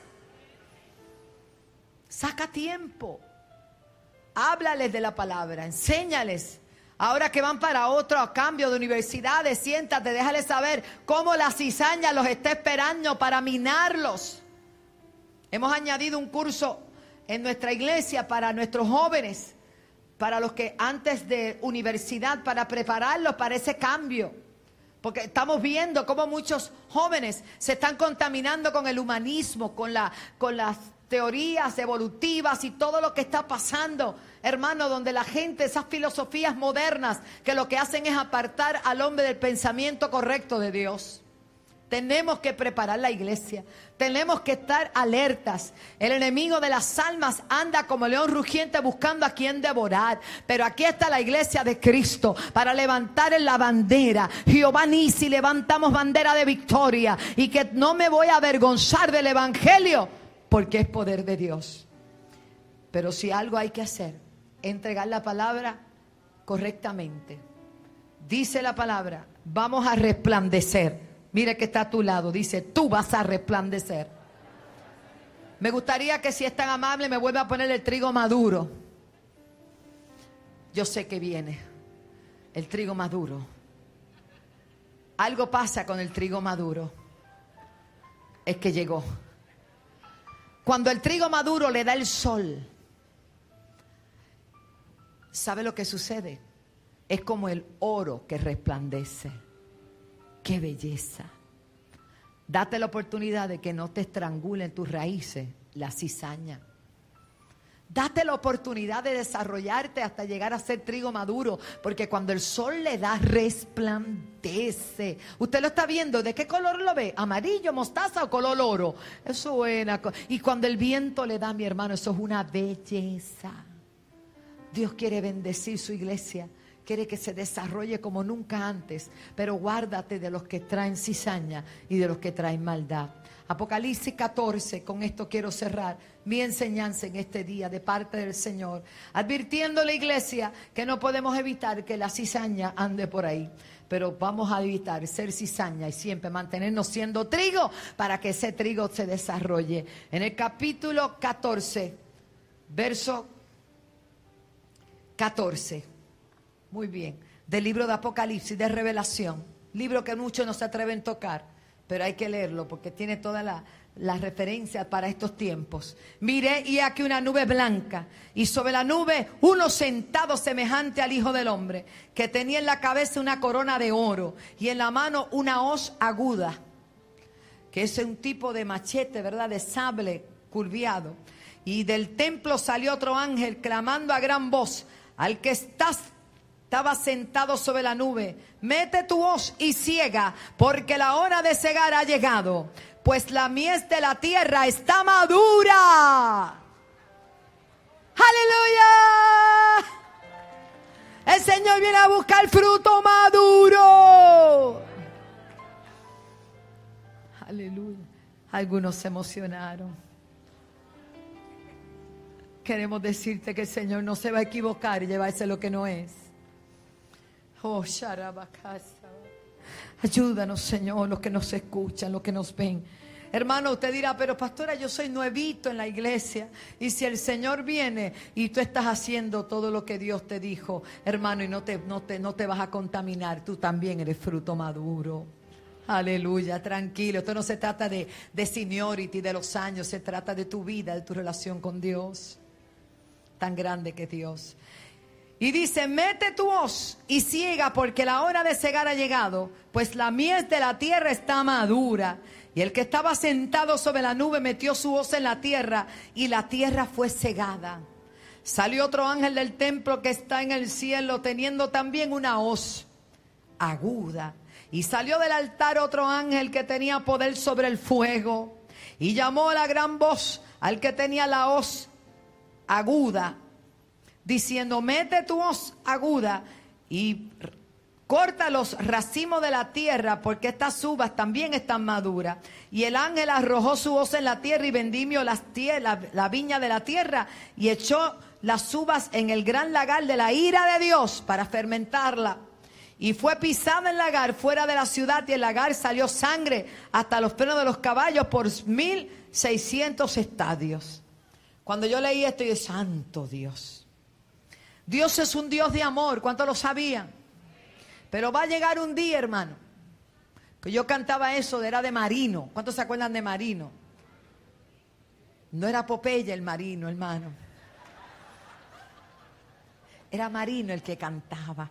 Saca tiempo. Háblales de la palabra, enséñales. Ahora que van para otro cambio de universidades, siéntate, déjales saber cómo la cizaña los está esperando para minarlos. Hemos añadido un curso en nuestra iglesia para nuestros jóvenes, para los que antes de universidad, para prepararlos para ese cambio. Porque estamos viendo cómo muchos jóvenes se están contaminando con el humanismo, con las teorías evolutivas y todo lo que está pasando, hermano, donde la gente, esas filosofías modernas que lo que hacen es apartar al hombre del pensamiento correcto de Dios. Tenemos que preparar la iglesia, tenemos que estar alertas. El enemigo de las almas anda como león rugiente buscando a quien devorar, pero aquí está la iglesia de Cristo para levantar en la bandera. Jehová Nisi, levantamos bandera de victoria y que no me voy a avergonzar del evangelio, porque es poder de Dios. Pero si algo hay que hacer, entregar la palabra correctamente. Dice la palabra, vamos a resplandecer. Mire que está a tu lado, dice, tú vas a resplandecer. Me gustaría que, si es tan amable, me vuelva a poner el trigo maduro. Yo sé que viene el trigo maduro. Algo pasa con el trigo maduro. Es que llegó. Cuando el trigo maduro le da el sol, ¿sabe lo que sucede? Es como el oro que resplandece. ¡Qué belleza! Date la oportunidad de que no te estrangulen tus raíces la cizaña. Date la oportunidad de desarrollarte hasta llegar a ser trigo maduro, porque cuando el sol le da, resplandece. Usted lo está viendo, ¿de qué color lo ve? ¿Amarillo, mostaza o color oro? Eso es buena cosa. Y cuando el viento le da, mi hermano, eso es una belleza. Dios quiere bendecir su iglesia, quiere que se desarrolle como nunca antes, pero guárdate de los que traen cizaña y de los que traen maldad. Apocalipsis 14, con esto quiero cerrar mi enseñanza en este día de parte del Señor, advirtiendo a la iglesia que no podemos evitar que la cizaña ande por ahí, pero vamos a evitar ser cizaña y siempre mantenernos siendo trigo para que ese trigo se desarrolle. En el capítulo 14, verso 14, muy bien, del libro de Apocalipsis, de Revelación, libro que muchos no se atreven a tocar, pero hay que leerlo porque tiene todas las referencias para estos tiempos. Miré y aquí una nube blanca, y sobre la nube uno sentado semejante al Hijo del Hombre, que tenía en la cabeza una corona de oro y en la mano una hoz aguda, que es un tipo de machete, ¿verdad?, de sable curviado. Y del templo salió otro ángel clamando a gran voz al que estaba sentado sobre la nube: mete tu hoz y ciega, porque la hora de cegar ha llegado, pues la mies de la tierra está madura. ¡Aleluya! El Señor viene a buscar fruto maduro. ¡Aleluya! Algunos se emocionaron. Queremos decirte que el Señor no se va a equivocar y llevarse lo que no es. Oh, Sharabakasa. Ayúdanos, Señor, los que nos escuchan, los que nos ven. Hermano, usted dirá, pero pastora, yo soy nuevito en la iglesia. Y si el Señor viene y tú estás haciendo todo lo que Dios te dijo, hermano, y no te vas a contaminar, tú también eres fruto maduro. Aleluya, tranquilo. Esto no se trata de seniority, de los años, se trata de tu vida, de tu relación con Dios. Tan grande que Dios. Y dice: mete tu hoz y ciega, porque la hora de cegar ha llegado, pues la mies de la tierra está madura. Y el que estaba sentado sobre la nube metió su hoz en la tierra y la tierra fue cegada. Salió otro ángel del templo que está en el cielo teniendo también una hoz aguda. Y salió del altar otro ángel que tenía poder sobre el fuego. Y llamó a la gran voz al que tenía la hoz aguda, diciendo: mete tu hoz aguda y corta los racimos de la tierra, porque estas uvas también están maduras. Y el ángel arrojó su hoz en la tierra y vendimió la viña de la tierra y echó las uvas en el gran lagar de la ira de Dios para fermentarla. Y fue pisada el lagar fuera de la ciudad, y el lagar salió sangre hasta los frenos de los caballos por 1600 estadios. Cuando yo leí esto, yo dije: santo Dios. Dios es un Dios de amor. ¿Cuántos lo sabían? Pero va a llegar un día, hermano, que yo cantaba eso, era de Marino. ¿Cuántos se acuerdan de Marino? No era Popeye el Marino, hermano. Era Marino el que cantaba.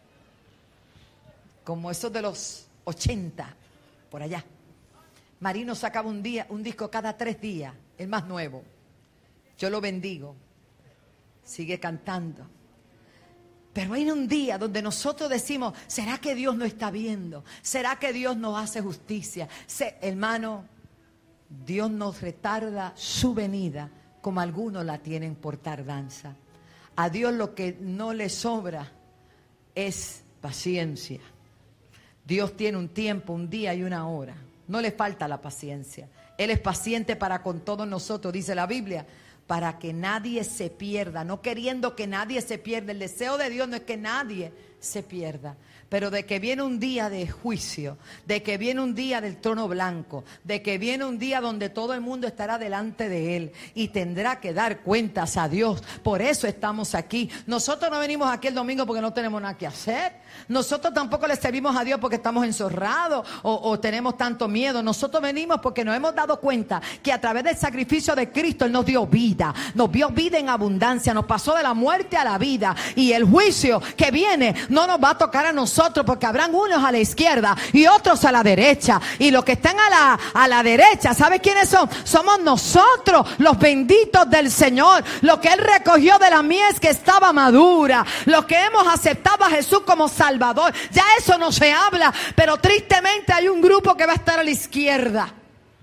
Como esos de los 80, por allá. Marino sacaba un disco cada 3 días, el más nuevo. Yo lo bendigo. Sigue cantando. Pero hay un día donde nosotros decimos: ¿será que Dios no está viendo? ¿Será que Dios no hace justicia? Hermano, Dios nos retarda su venida como algunos la tienen por tardanza. A Dios lo que no le sobra es paciencia. Dios tiene un tiempo, un día y una hora. No le falta la paciencia. Él es paciente para con todos nosotros, dice la Biblia, para que nadie se pierda, no queriendo que nadie se pierda. El deseo de Dios no es que nadie se pierda, pero de que viene un día de juicio, de que viene un día del trono blanco, de que viene un día donde todo el mundo estará delante de Él y tendrá que dar cuentas a Dios. Por eso estamos aquí. Nosotros no venimos aquí el domingo porque no tenemos nada que hacer. Nosotros tampoco le servimos a Dios porque estamos enzorrados o tenemos tanto miedo. Nosotros venimos porque nos hemos dado cuenta que a través del sacrificio de Cristo Él nos dio vida en abundancia, nos pasó de la muerte a la vida, y el juicio que viene no nos va a tocar a nosotros, porque habrán unos a la izquierda y otros a la derecha, y los que están a la derecha, ¿sabe quiénes son? Somos nosotros, los benditos del Señor, los que Él recogió de la mies que estaba madura, los que hemos aceptado a Jesús como Salvador. Ya eso no se habla, pero tristemente hay un grupo que va a estar a la izquierda.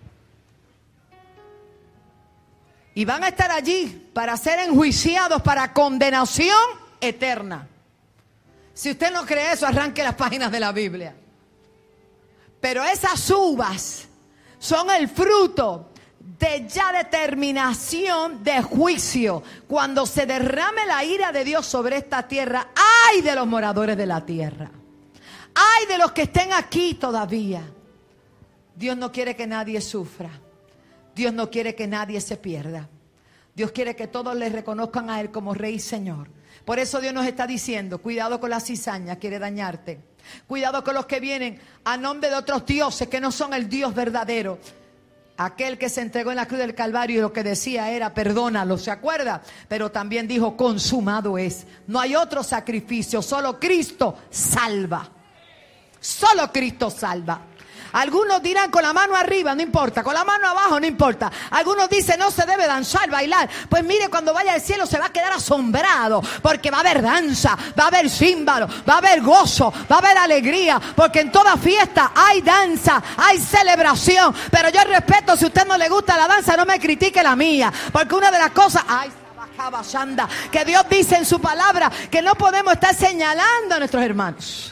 Y van a estar allí para ser enjuiciados para condenación eterna. Si usted no cree eso, arranque las páginas de la Biblia. Pero esas uvas son el fruto de ya determinación de juicio. Cuando se derrame la ira de Dios sobre esta tierra, ¡ay de los moradores de la tierra! ¡Ay de los que estén aquí todavía! Dios no quiere que nadie sufra. Dios no quiere que nadie se pierda. Dios quiere que todos le reconozcan a Él como Rey y Señor. Por eso Dios nos está diciendo: cuidado con la cizaña, quiere dañarte. Cuidado con los que vienen a nombre de otros dioses que no son el Dios verdadero. Aquel que se entregó en la cruz del Calvario y lo que decía era: perdónalo, ¿se acuerda? Pero también dijo: consumado es. No hay otro sacrificio, solo Cristo salva. Solo Cristo salva. Algunos dirán: con la mano arriba, no importa, con la mano abajo, no importa. Algunos dicen: no se debe danzar, bailar. Pues mire, cuando vaya al cielo se va a quedar asombrado, porque va a haber danza, va a haber címbalo, va a haber gozo, va a haber alegría, porque en toda fiesta hay danza, hay celebración. Pero yo respeto, si a usted no le gusta la danza, no me critique la mía, porque una de las cosas que Dios dice en su palabra, que no podemos estar señalando a nuestros hermanos.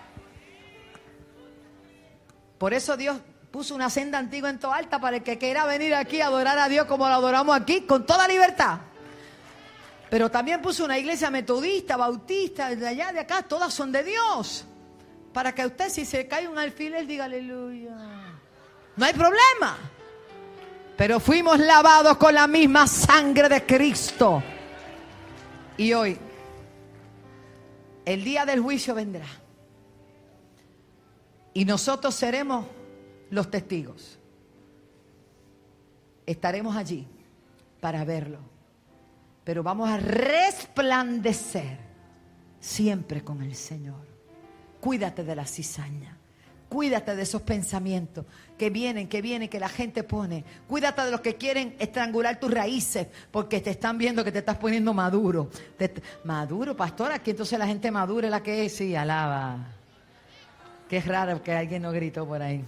Por eso Dios puso una senda antigua en Toalta para el que quiera venir aquí a adorar a Dios como lo adoramos aquí, con toda libertad. Pero también puso una iglesia metodista, bautista, de allá, de acá, todas son de Dios. Para que usted, si se cae un alfiler, diga aleluya. No hay problema. Pero fuimos lavados con la misma sangre de Cristo. Y hoy, el día del juicio vendrá. Y nosotros seremos los testigos. Estaremos allí para verlo. Pero vamos a resplandecer siempre con el Señor. Cuídate de la cizaña. Cuídate de esos pensamientos que vienen, que la gente pone. Cuídate de los que quieren estrangular tus raíces porque te están viendo que te estás poniendo maduro. Maduro, pastor, aquí entonces la gente madura es la que es. Sí, alaba. Qué raro que alguien no gritó por ahí.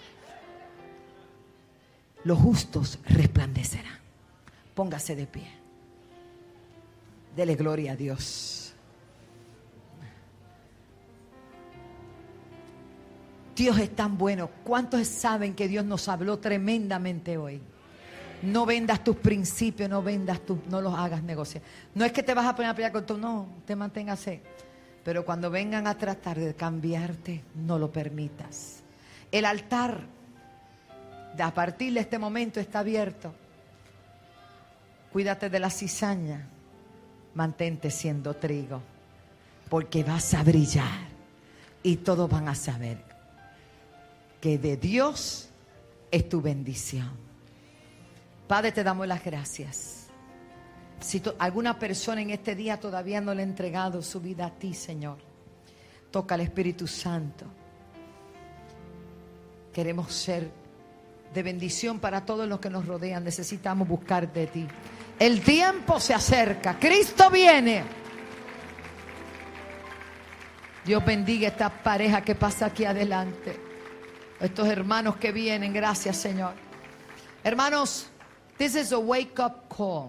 Los justos resplandecerán. Póngase de pie. Dele gloria a Dios. Dios es tan bueno. ¿Cuántos saben que Dios nos habló tremendamente hoy? No vendas tus principios, no los hagas negociar. No es que te vas a poner a pelear con tú, no, te manténgase. Pero cuando vengan a tratar de cambiarte, no lo permitas. El altar, a partir de este momento, está abierto. Cuídate de la cizaña. Mantente siendo trigo, porque vas a brillar y todos van a saber que de Dios es tu bendición. Padre, te damos las gracias. Si alguna persona en este día todavía no le ha entregado su vida a ti, Señor, toca al Espíritu Santo. Queremos ser de bendición para todos los que nos rodean. Necesitamos buscar de ti. El tiempo se acerca. Cristo viene. Dios bendiga esta pareja que pasa aquí adelante. Estos hermanos que vienen. Gracias, Señor. Hermanos, this is a wake up call.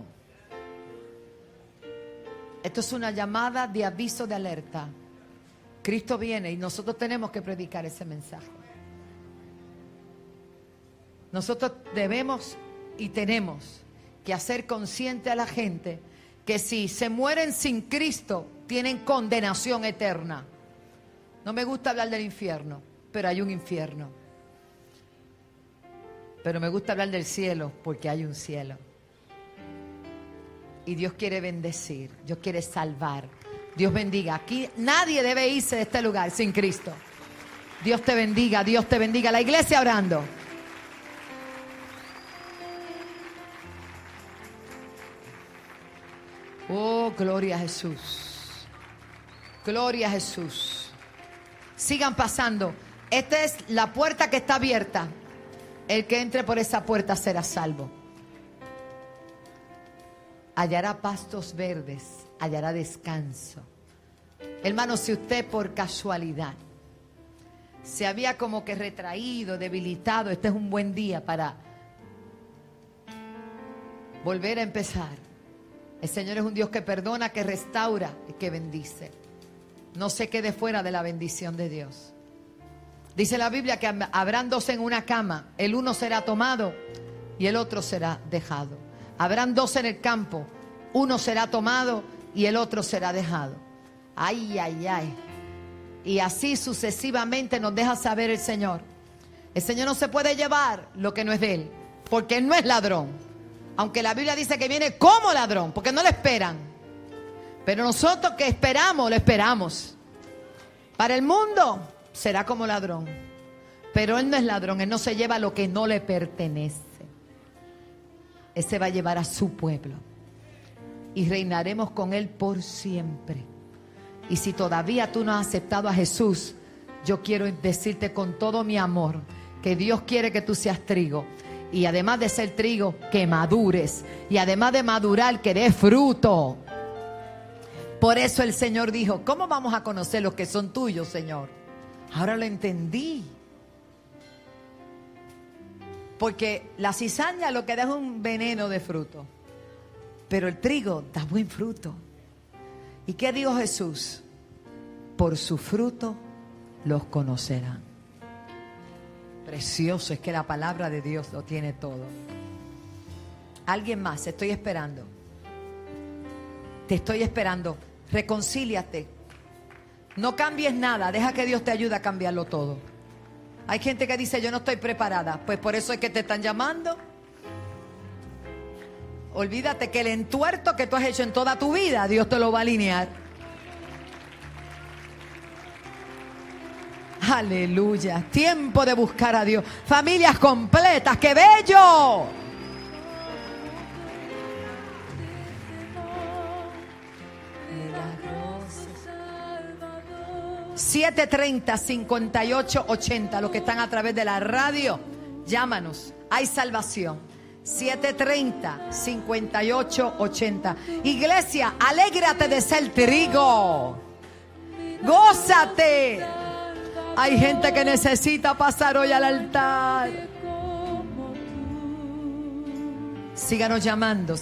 Esto es una llamada de aviso, de alerta. Cristo viene y nosotros tenemos que predicar ese mensaje. Nosotros debemos y tenemos que hacer consciente a la gente que si se mueren sin Cristo, tienen condenación eterna. No me gusta hablar del infierno, pero hay un infierno. Pero me gusta hablar del cielo, porque hay un cielo. Y Dios quiere bendecir, Dios quiere salvar. Dios bendiga. Aquí nadie debe irse de este lugar sin Cristo. Dios te bendiga, Dios te bendiga. La iglesia orando. Oh, gloria a Jesús. Gloria a Jesús. Sigan pasando. Esta es la puerta que está abierta. El que entre por esa puerta será salvo. Hallará pastos verdes, hallará descanso. Hermano, si usted por casualidad se había como que retraído, debilitado, este es un buen día para volver a empezar. El Señor es un Dios que perdona, que restaura y que bendice. No se quede fuera de la bendición de Dios. Dice la Biblia que habrán dos en una cama. El uno será tomado y el otro será dejado. Habrán dos en el campo. Uno será tomado y el otro será dejado. Ay, ay, ay. Y así sucesivamente nos deja saber el Señor. El Señor no se puede llevar lo que no es de Él, porque Él no es ladrón. Aunque la Biblia dice que viene como ladrón, porque no le esperan. Pero nosotros que esperamos, lo esperamos. Para el mundo será como ladrón. Pero Él no es ladrón, Él no se lleva lo que no le pertenece. Él se va a llevar a su pueblo. Y reinaremos con Él por siempre. Y si todavía tú no has aceptado a Jesús, yo quiero decirte con todo mi amor que Dios quiere que tú seas trigo. Y además de ser trigo, que madures. Y además de madurar, que dé fruto. Por eso el Señor dijo, ¿cómo vamos a conocer los que son tuyos, Señor? Ahora lo entendí. Porque la cizaña lo que da es un veneno de fruto. Pero el trigo da buen fruto. ¿Y qué dijo Jesús? Por su fruto los conocerán. Precioso, es que la palabra de Dios lo tiene todo. Alguien más, estoy esperando. Te estoy esperando. Reconcíliate. No cambies nada, deja que Dios te ayude a cambiarlo todo. Hay gente que dice, yo no estoy preparada. Pues por eso es que te están llamando. Olvídate que el entuerto que tú has hecho en toda tu vida, Dios te lo va a alinear. Aleluya. Tiempo de buscar a Dios. Familias completas. ¡Qué bello! 730-5880. Los que están a través de la radio, llámanos. Hay salvación. 730-5880. Iglesia, alégrate de ser trigo. Gózate. Hay gente que necesita pasar hoy al altar. Síganos llamando.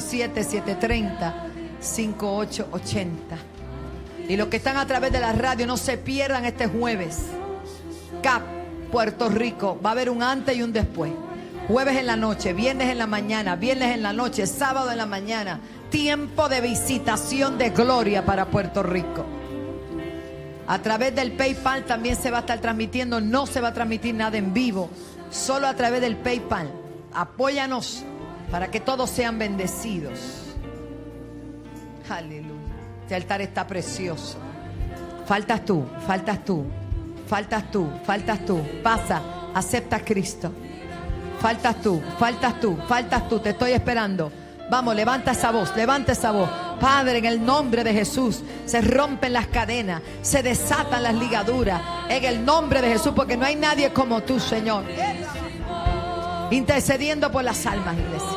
787-730-5880. Y los que están a través de la radio, no se pierdan este jueves. CAP, Puerto Rico. Va a haber un antes y un después. Jueves en la noche, viernes en la mañana, viernes en la noche, sábado en la mañana. Tiempo de visitación de gloria para Puerto Rico. A través del PayPal también se va a estar transmitiendo. No se va a transmitir nada en vivo, solo a través del PayPal. Apóyanos para que todos sean bendecidos. Aleluya. Este altar está precioso. Faltas tú, faltas tú, faltas tú, faltas tú. Pasa, acepta a Cristo. Faltas tú, faltas tú, faltas tú. Te estoy esperando. Vamos, levanta esa voz, levanta esa voz. Padre, en el nombre de Jesús, se rompen las cadenas, se desatan las ligaduras. En el nombre de Jesús, porque no hay nadie como tú, Señor. Intercediendo por las almas, iglesia.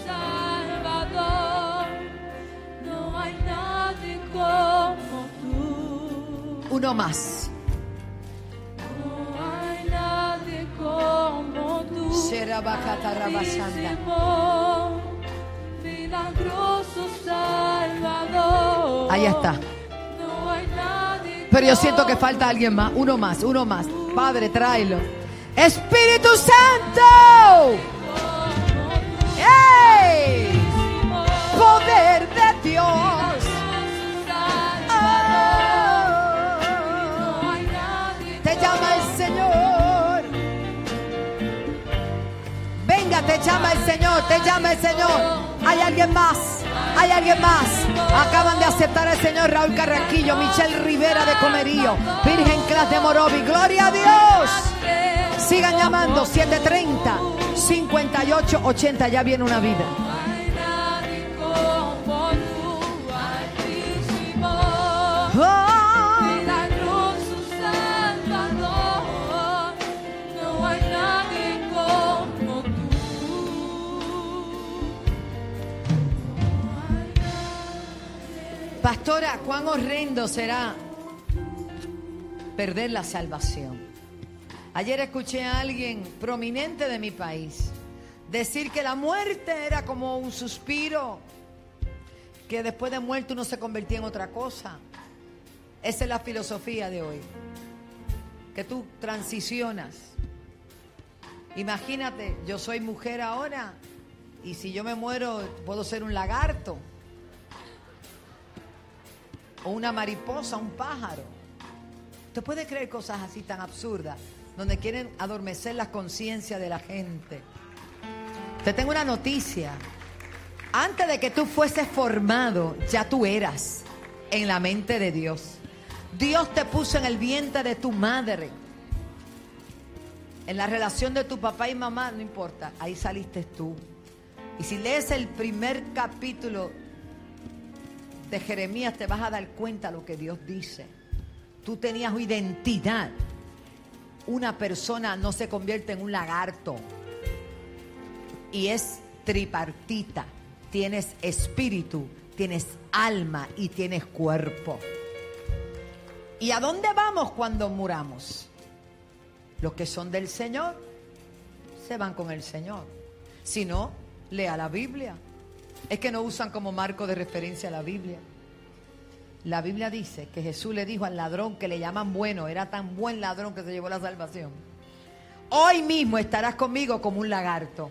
Uno más. Ahí está. Pero yo siento que falta alguien más. Uno más, uno más. Padre, tráelo. Espíritu Santo. ¡Ey! Poder de Dios. Te llama el Señor. Venga, te llama el Señor, te llama el Señor. Hay alguien más, hay alguien más. Acaban de aceptar al Señor Raúl Carraquillo, Michelle Rivera de Comerío, Virgen Clas de Morovi. ¡Gloria a Dios! Sigan llamando, 730-5880. Ya viene una vida. Oh. Pastora, cuán horrendo será perder la salvación. Ayer escuché a alguien prominente de mi país decir que la muerte era como un suspiro, que después de muerto uno se convertía en otra cosa. Esa es la filosofía de hoy, que tú transicionas. Imagínate, yo soy mujer ahora y si yo me muero puedo ser un lagarto o una mariposa, un pájaro. ¿Usted puede creer cosas así tan absurdas, donde quieren adormecer la conciencia de la gente? Te tengo una noticia. Antes de que tú fueses formado, ya tú eras en la mente de Dios. Dios te puso en el vientre de tu madre. En la relación de tu papá y mamá, no importa, ahí saliste tú. Y si lees el primer capítulo de Jeremías, te vas a dar cuenta de lo que Dios dice. Tú tenías identidad. Una persona no se convierte en un lagarto. Y es tripartita. Tienes espíritu, tienes alma y tienes cuerpo. ¿Y a dónde vamos cuando muramos? Los que son del Señor se van con el Señor. Si no, lea la Biblia. Es que no usan como marco de referencia la Biblia. La Biblia dice que Jesús le dijo al ladrón que le llaman bueno, era tan buen ladrón que se llevó la salvación: hoy mismo estarás conmigo como un lagarto.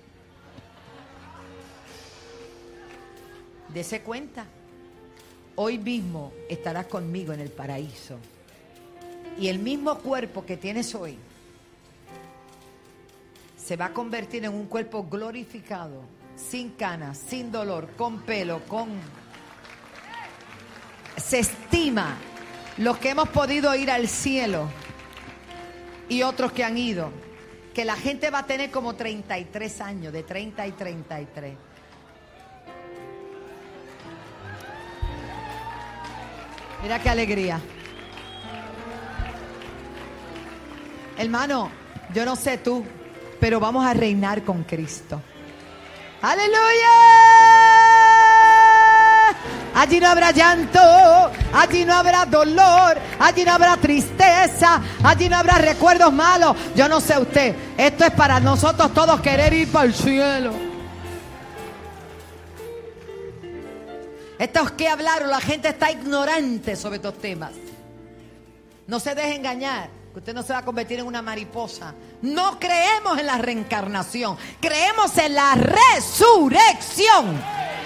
Dese cuenta. Hoy mismo estarás conmigo en el paraíso. Y el mismo cuerpo que tienes hoy se va a convertir en un cuerpo glorificado, sin canas, sin dolor, con pelo, Se estima los que hemos podido ir al cielo y otros que han ido, que la gente va a tener como 33 años, de 30 y 33. Mira qué alegría. Hermano, yo no sé tú, pero vamos a reinar con Cristo. ¡Aleluya! Allí no habrá llanto, allí no habrá dolor, allí no habrá tristeza, allí no habrá recuerdos malos. Yo no sé usted, esto es para nosotros todos querer ir para el cielo. Esto es que hablaron, la gente está ignorante sobre estos temas. No se deje engañar, que usted no se va a convertir en una mariposa. No creemos en la reencarnación, creemos en la resurrección.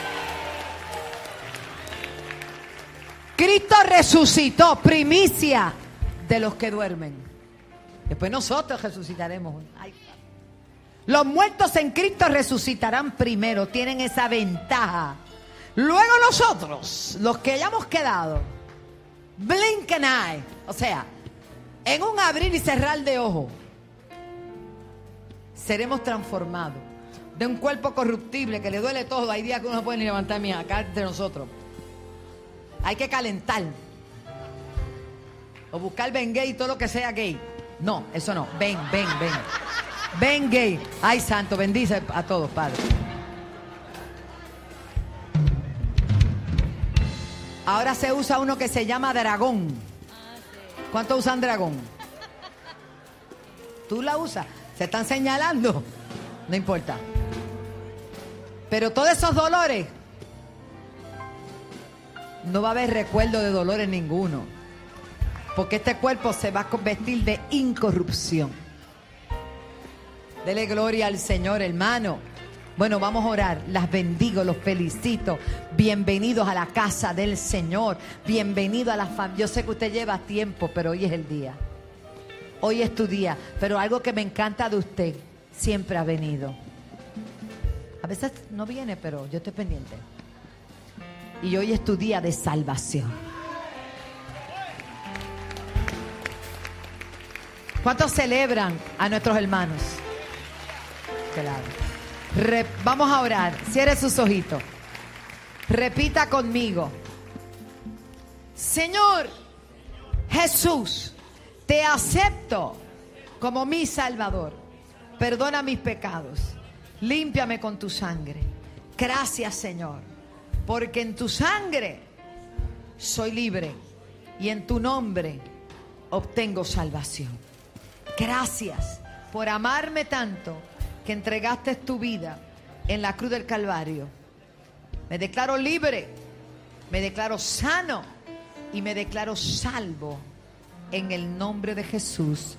Cristo resucitó, primicia de los que duermen. Después nosotros resucitaremos. Ay, los muertos en Cristo resucitarán primero, tienen esa ventaja. Luego nosotros, los que hayamos quedado, blink an eye, o sea, en un abrir y cerrar de ojo, seremos transformados de un cuerpo corruptible que le duele todo. Hay días que uno no puede ni levantar mi acá entre nosotros. Hay que calentar o buscar ven gay, todo lo que sea gay. No, eso no. Ven gay. Ay, santo, bendice a todos, Padre. Ahora se usa uno que se llama dragón. ¿Cuántos usan dragón? ¿Tú la usas? Se están señalando. No importa. Pero todos esos dolores, no va a haber recuerdo de dolores ninguno. Porque este cuerpo se va a convertir de incorrupción. Dele gloria al Señor, hermano. Bueno, vamos a orar. Las bendigo, los felicito. Bienvenidos a la casa del Señor. Bienvenido a la familia. Yo sé que usted lleva tiempo, pero hoy es el día. Hoy es tu día. Pero algo que me encanta de usted, siempre ha venido. A veces no viene, pero yo estoy pendiente. Y hoy es tu día de salvación. ¿Cuántos celebran a nuestros hermanos? Claro. Vamos a orar. Cierre sus ojitos. Repita conmigo. Señor Jesús, te acepto como mi Salvador. Perdona mis pecados. Límpiame con tu sangre. Gracias, Señor, porque en tu sangre soy libre y en tu nombre obtengo salvación. Gracias por amarme tanto que entregaste tu vida en la cruz del Calvario. Me declaro libre, me declaro sano y me declaro salvo en el nombre de Jesús.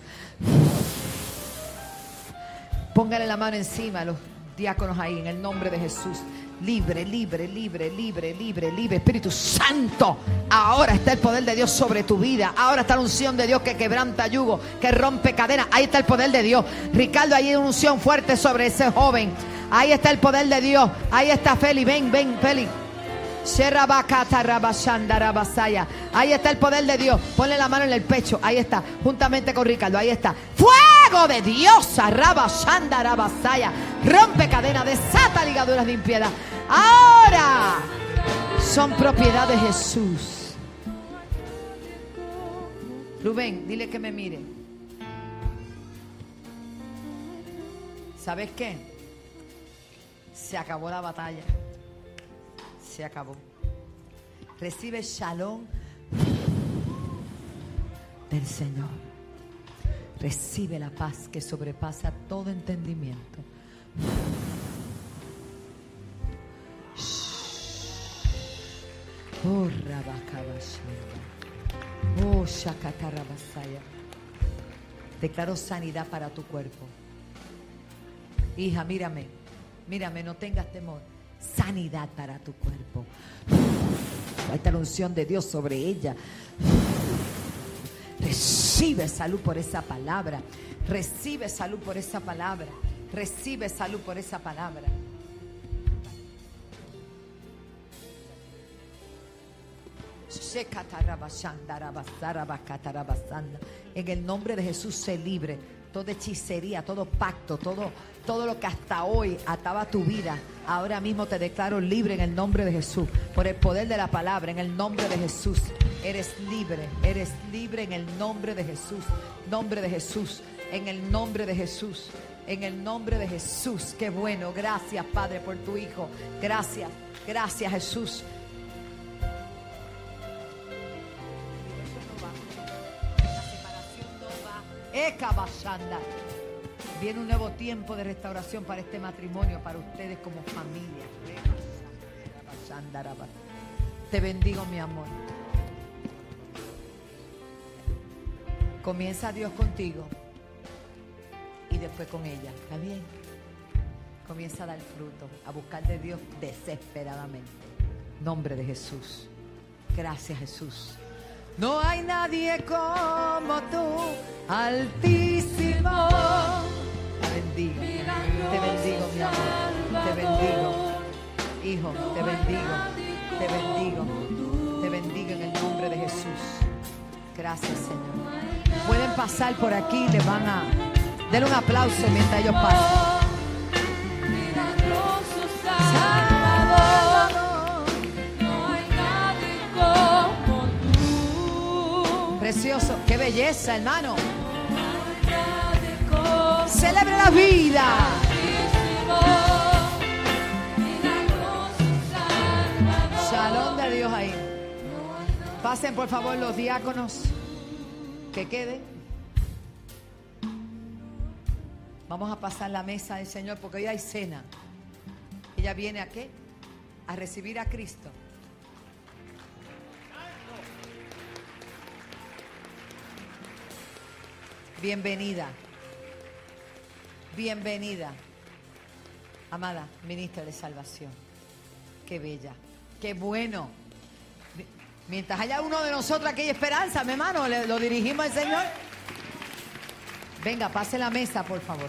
Póngale la mano encima a los diáconos ahí, en el nombre de Jesús. Libre, libre, libre, libre, libre, libre. Espíritu Santo, ahora está el poder de Dios sobre tu vida. Ahora está la unción de Dios que quebranta yugo, que rompe cadenas. Ahí está el poder de Dios. Ricardo, ahí hay una unción fuerte sobre ese joven. Ahí está el poder de Dios. Ahí está Feli, ven, Feli. Ahí está el poder de Dios. Ponle la mano en el pecho. Ahí está, juntamente con Ricardo. Ahí está. Fuego de Dios. Rompe cadenas, desata ligaduras de impiedad. Ahora son propiedad de Jesús. Rubén, dile que me mire. ¿Sabes qué? Se acabó la batalla. Se acabó. Recibe shalom del Señor. Recibe la paz que sobrepasa todo entendimiento. Oh, Rabakabashaya. Oh, Shakatarabasaya. Declaro sanidad para tu cuerpo. Hija, mírame, no tengas temor. Sanidad para tu cuerpo. Ahí está la unción de Dios sobre ella. Recibe salud por esa palabra. Recibe salud por esa palabra. Recibe salud por esa palabra. En el nombre de Jesús, sé libre. Toda hechicería, todo pacto, todo lo que hasta hoy ataba tu vida, ahora mismo te declaro libre en el nombre de Jesús. Por el poder de la palabra, en el nombre de Jesús. Eres libre en el nombre de Jesús. Nombre de Jesús. En el nombre de Jesús. En el nombre de Jesús. Qué bueno. Gracias, Padre, por tu Hijo. Gracias. Gracias, Jesús. Viene un nuevo tiempo de restauración para este matrimonio, para ustedes como familia. Te bendigo, mi amor. Comienza Dios contigo y después con ella. ¿Está bien? Comienza a dar fruto, a buscar de Dios desesperadamente. Nombre de Jesús. Gracias, Jesús. No hay nadie como tú, Altísimo. Te bendigo, mi amor. Te bendigo, hijo. Te bendigo, te bendigo, te bendigo en el nombre de Jesús. Gracias, Señor. Pueden pasar por aquí, les van a dar un aplauso mientras ellos pasan. Precioso, qué belleza, hermano. Celebre la vida. Shalom de Dios ahí. Pasen por favor los diáconos que queden. Vamos a pasar la mesa del Señor porque hoy hay cena. Ella viene ¿a qué? A recibir a Cristo. Bienvenida. Bienvenida. Amada ministra de salvación. Qué bella. Qué bueno. Mientras haya uno de nosotros aquí hay esperanza, mi hermano, lo dirigimos al Señor. Venga, pase la mesa, por favor.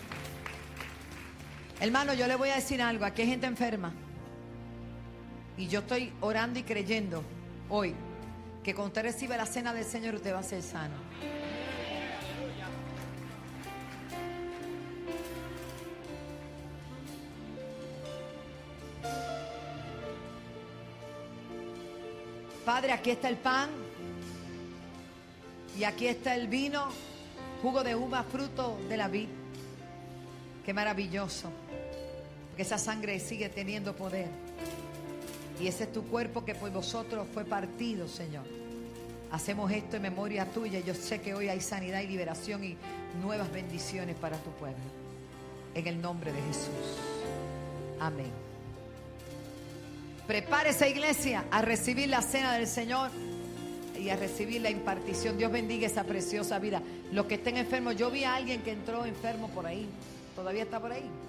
Hermano, yo le voy a decir algo. Aquí hay gente enferma. Y yo estoy orando y creyendo hoy que cuando usted reciba la cena del Señor, usted va a ser sano. Padre, aquí está el pan y aquí está el vino, jugo de uva, fruto de la vid. Qué maravilloso, porque esa sangre sigue teniendo poder. Y ese es tu cuerpo que por vosotros fue partido, Señor. Hacemos esto en memoria tuya. Yo sé que hoy hay sanidad y liberación y nuevas bendiciones para tu pueblo. En el nombre de Jesús. Amén. Prepárese, iglesia, a recibir la cena del Señor y a recibir la impartición. Dios bendiga esa preciosa vida. Los que estén enfermos, yo vi a alguien que entró enfermo por ahí. ¿Todavía está por ahí?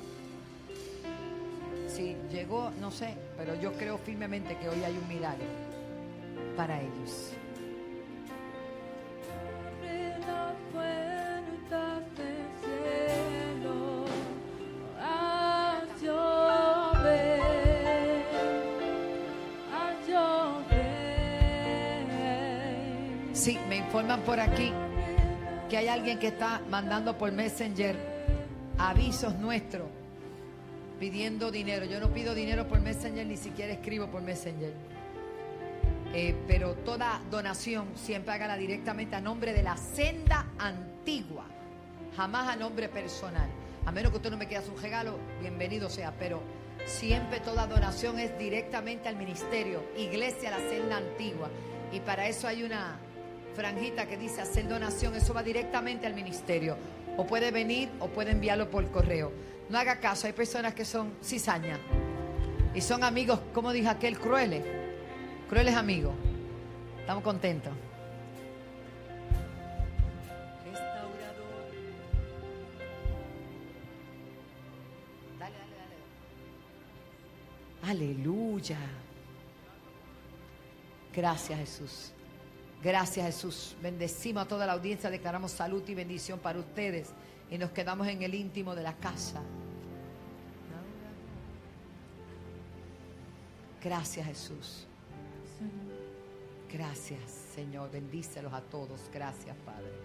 Sí, llegó, no sé, pero yo creo firmemente que hoy hay un milagro para ellos. Sí, me informan por aquí que hay alguien que está mandando por Messenger avisos nuestros pidiendo dinero. Yo no pido dinero por Messenger, ni siquiera escribo por Messenger. Pero toda donación siempre hágala directamente a nombre de la Senda Antigua, jamás a nombre personal. A menos que usted no me quiera un regalo, bienvenido sea, pero siempre toda donación es directamente al ministerio, Iglesia La Senda Antigua. Y para eso hay una franjita que dice hacer donación, eso va directamente al ministerio. O puede venir o puede enviarlo por correo. No haga caso, hay personas que son cizañas y son amigos, como dijo aquel, crueles amigos. Estamos contentos. Restaurador. Dale. Aleluya. Gracias, Jesús. Gracias, Jesús. Bendecimos a toda la audiencia, declaramos salud y bendición para ustedes y nos quedamos en el íntimo de la casa. Gracias, Jesús. Gracias, Señor. Bendícelos a todos. Gracias, Padre.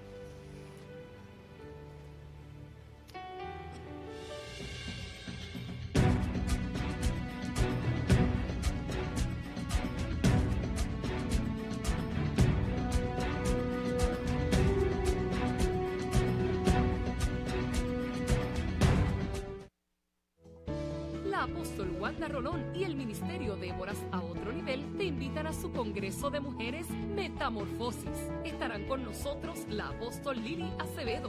apóstol Wanda Rolón y el Ministerio Déboras a Otro Nivel te invitan a su Congreso de Mujeres Metamorfosis. Estarán con nosotros la apóstol Lili Acevedo,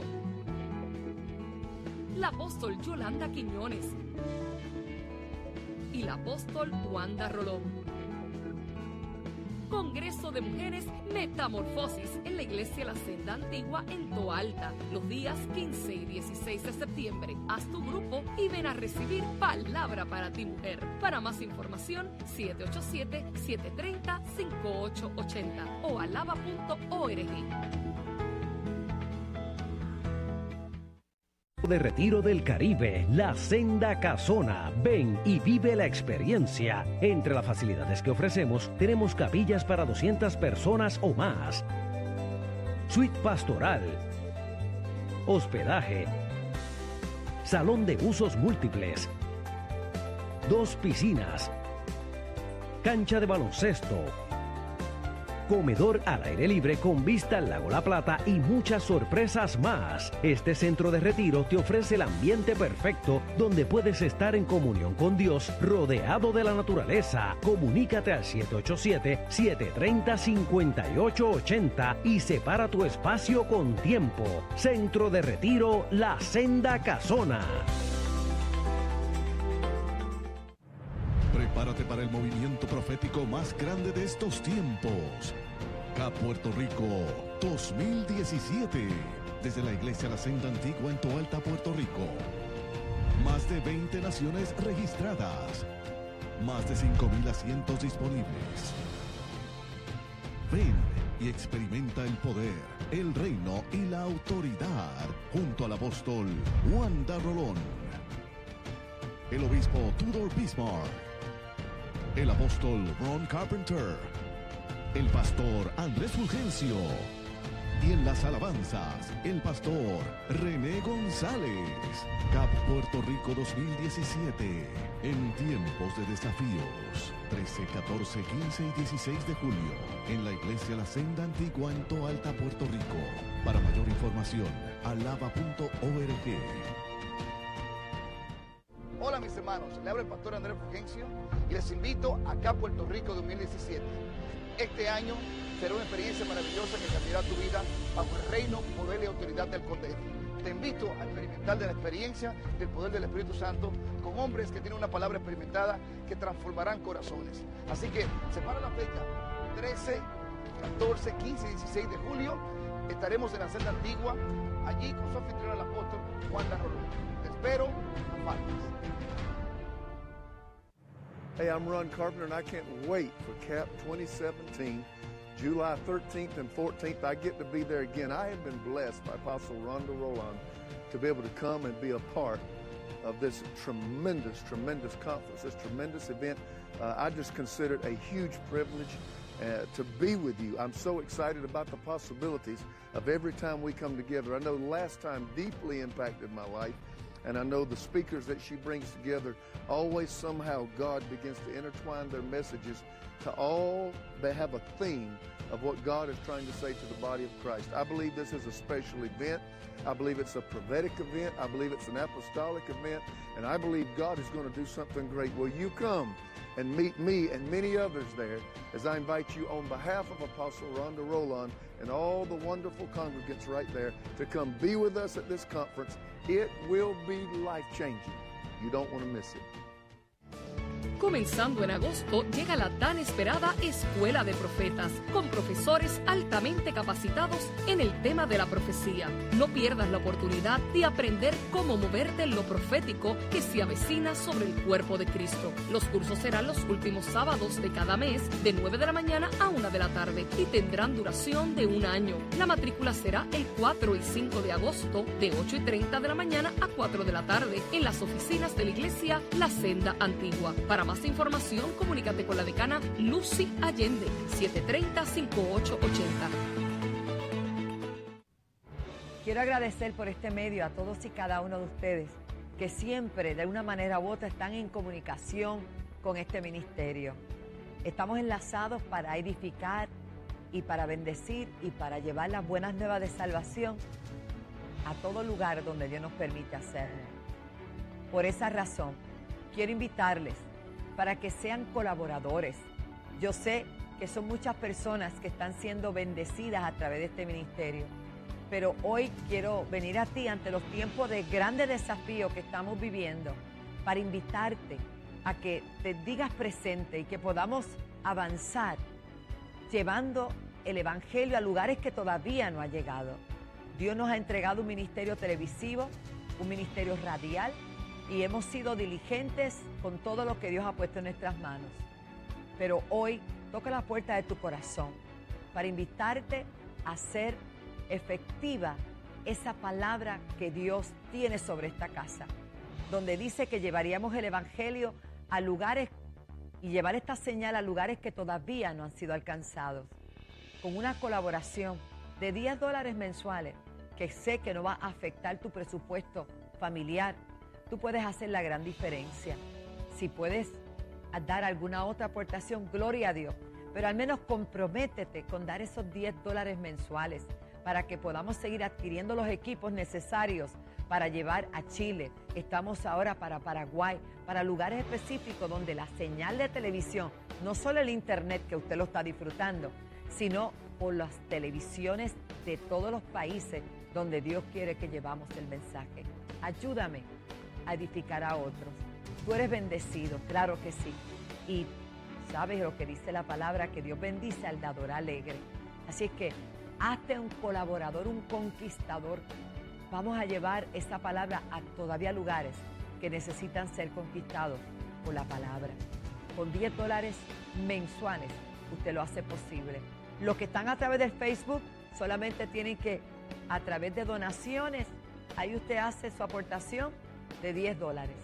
la apóstol Yolanda Quiñones y la apóstol Wanda Rolón. Congreso de Mujeres Metamorfosis en la Iglesia La Senda Antigua en Toalta, los días 15 y 16 de septiembre. Haz tu grupo y ven a recibir palabra para ti, mujer. Para más información, 787-730-5880 o alaba.org. De Retiro del Caribe, la Senda Casona. Ven y vive la experiencia. Entre las facilidades que ofrecemos, tenemos capillas para 200 personas o más, suite pastoral, hospedaje, salón de usos múltiples, 2 piscinas, cancha de baloncesto, comedor al aire libre con vista al lago La Plata y muchas sorpresas más. Este centro de retiro te ofrece el ambiente perfecto donde puedes estar en comunión con Dios, rodeado de la naturaleza. Comunícate al 787-730-5880 y separa tu espacio con tiempo. Centro de Retiro La Senda Casona. Prepárate para el movimiento profético más grande de estos tiempos. CAP Puerto Rico 2017. Desde la Iglesia La Senda Antigua en Toalta, Puerto Rico. Más de 20 naciones registradas. Más de 5,000 asientos disponibles. Ven y experimenta el poder, el reino y la autoridad junto al apóstol Wanda Rolón, el obispo Tudor Bismarck, el apóstol Ron Carpenter, el pastor Andrés Fulgencio y en las alabanzas, el pastor René González. CAP Puerto Rico 2017, en tiempos de desafíos. 13, 14, 15 y 16 de julio, en la Iglesia La Senda Antigua en Toalta, Puerto Rico. Para mayor información, alaba.org. Hola mis hermanos, le habla el pastor Andrés Fulgencio y les invito acá a Puerto Rico 2017. Este año será una experiencia maravillosa que cambiará tu vida bajo el reino, poder y autoridad del Cordero. Te invito a experimentar de la experiencia del poder del Espíritu Santo con hombres que tienen una palabra experimentada que transformarán corazones. Así que separa la fecha, 13, 14, 15 y 16 de julio. Estaremos en la Senda Antigua, allí con su anfitrión el apóstol Wanda Rolón. Te espero, no faltes. Hey, I'm Ron Carpenter, and I can't wait for CAP 2017, July 13th and 14th. I get to be there again. I have been blessed by Apostle Wanda Rolón to be able to come and be a part of this tremendous, tremendous conference, this tremendous event. I just consider it a huge privilege to be with you. I'm so excited about the possibilities of every time we come together. I know last time deeply impacted my life. And I know the speakers that she brings together, always somehow God begins to intertwine their messages to all that have a theme of what God is trying to say to the body of Christ. I believe this is a special event. I believe it's a prophetic event. I believe it's an apostolic event. And I believe God is going to do something great. Will you come and meet me and many others there as I invite you on behalf of Apostle Wanda Rolón and all the wonderful congregants right there to come be with us at this conference. It will be life-changing. You don't want to miss it. Comenzando en agosto, llega la tan esperada Escuela de Profetas, con profesores altamente capacitados en el tema de la profecía. No pierdas la oportunidad de aprender cómo moverte en lo profético que se avecina sobre el cuerpo de Cristo. Los cursos serán los últimos sábados de cada mes, de 9 de la mañana a 1 de la tarde, y tendrán duración de 1 año. La matrícula será el 4 y 5 de agosto, de 8:30 de la mañana a 4 de la tarde, en las oficinas de la Iglesia La Senda Antigua. Para más información, comunícate con la decana Lucy Allende, 730-5880. Quiero agradecer por este medio a todos y cada uno de ustedes que siempre, de una manera u otra, están en comunicación con este ministerio. Estamos enlazados para edificar y para bendecir y para llevar las buenas nuevas de salvación a todo lugar donde Dios nos permite hacerlo. Por esa razón, quiero invitarles para que sean colaboradores. Yo sé que son muchas personas que están siendo bendecidas a través de este ministerio, pero hoy quiero venir a ti ante los tiempos de grandes desafíos que estamos viviendo para invitarte a que te digas presente y que podamos avanzar llevando el evangelio a lugares que todavía no ha llegado. Dios nos ha entregado un ministerio televisivo, un ministerio radial, y hemos sido diligentes con todo lo que Dios ha puesto en nuestras manos. Pero hoy toca la puerta de tu corazón para invitarte a ser efectiva esa palabra que Dios tiene sobre esta casa, donde dice que llevaríamos el evangelio a lugares y llevar esta señal a lugares que todavía no han sido alcanzados, con una colaboración de $10 mensuales, que sé que no va a afectar tu presupuesto familiar. Tú puedes hacer la gran diferencia. Si puedes dar alguna otra aportación, gloria a Dios, pero al menos comprométete con dar esos $10 mensuales para que podamos seguir adquiriendo los equipos necesarios para llevar a Chile. Estamos ahora para Paraguay, para lugares específicos donde la señal de televisión, no solo el internet que usted lo está disfrutando, sino por las televisiones de todos los países donde Dios quiere que llevamos el mensaje. Ayúdame a edificar a otros. Tú eres bendecido, claro que sí. Y sabes lo que dice la palabra, que Dios bendice al dador alegre. Así es que hazte un colaborador, un conquistador. Vamos a llevar esa palabra a todavía lugares que necesitan ser conquistados por la palabra. Con $10 mensuales usted lo hace posible. Los que están a través del Facebook solamente tienen que, a través de donaciones, ahí usted hace su aportación de $10.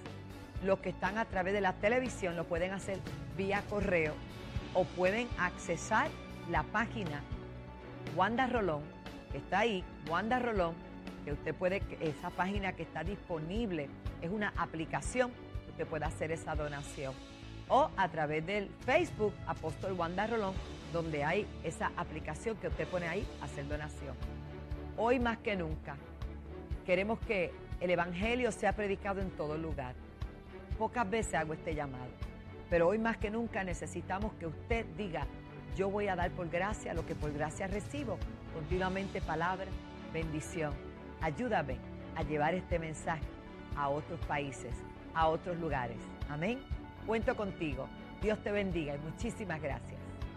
Los que están a través de la televisión lo pueden hacer vía correo o pueden accesar la página Wanda Rolón, que está ahí, Wanda Rolón, que usted puede, esa página que está disponible, es una aplicación que usted puede hacer esa donación. O a través del Facebook Apóstol Wanda Rolón, donde hay esa aplicación que usted pone ahí, hacer donación. Hoy más que nunca, queremos que el evangelio sea predicado en todo lugar. Pocas veces hago este llamado, pero hoy más que nunca necesitamos que usted diga: yo voy a dar por gracia lo que por gracia recibo. Continuamente palabra, bendición. Ayúdame a llevar este mensaje a otros países, a otros lugares. Amén. Cuento contigo. Dios te bendiga y muchísimas gracias.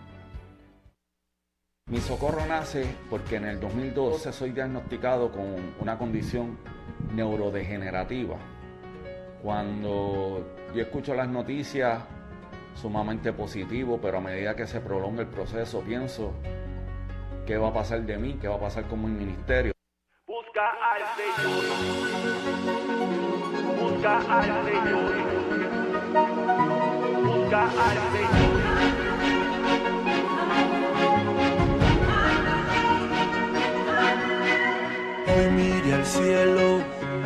Mi socorro nace porque en el 2012 soy diagnosticado con una condición neurodegenerativa. Cuando yo escucho las noticias, sumamente positivo, pero a medida que se prolonga el proceso pienso: ¿qué va a pasar de mí? ¿Qué va a pasar con mi ministerio? Busca al Señor, busca al Señor, busca al Señor. Hoy mire al cielo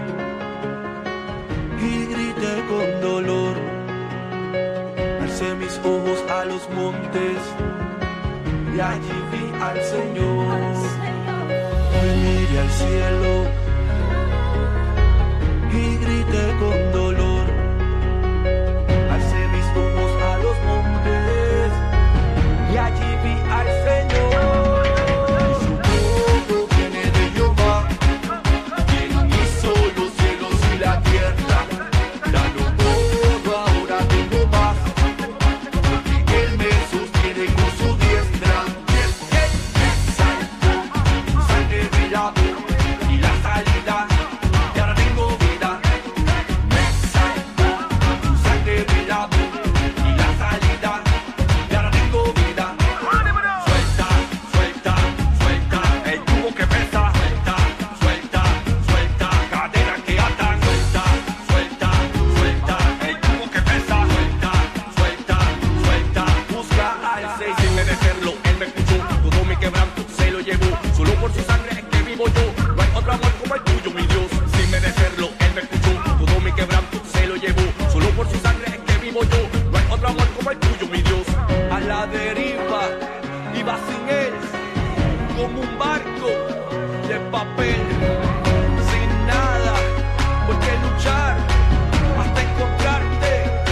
y grité con dolor. Alcé mis ojos a los montes y allí vi al Señor. Hoy mire al cielo y grité con dolor. Alcé mis ojos a los montes y allí vi al Señor. Sin nada por qué luchar hasta encontrarte.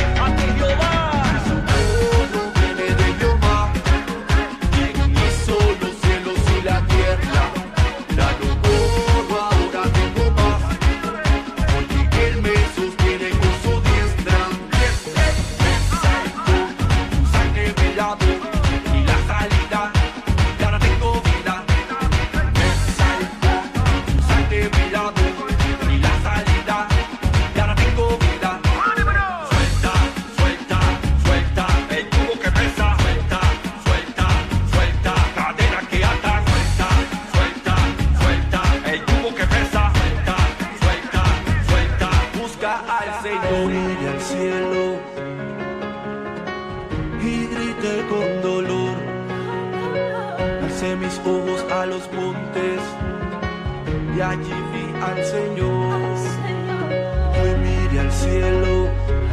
mis ojos a los montes y allí vi al Señor. Hoy miré al cielo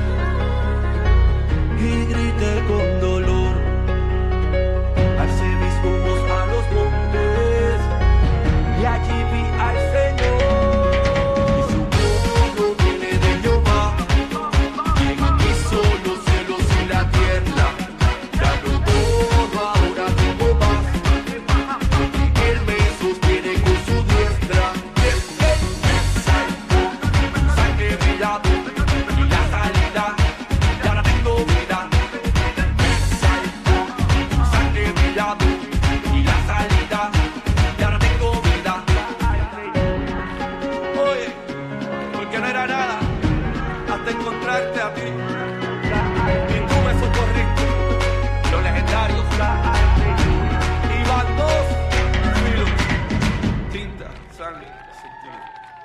y grité con dolor. Alcé mis ojos a los montes y allí vi al Señor. Y su socorro viene de Jehová, quien hizo los cielos y la tierra. Ya no corro, ahora tengo paz, porque Él me sostiene con su diestra. Me salvó, sangre brillado y la salida, y ahora tengo vida. Me salvó, sangre brillado y la salida, y ahora tengo vida. Oye, porque no era nada hasta encontrarte a ti, y tú me socorriste. Los legendarios y van dos filos, tinta, sangre, sentido.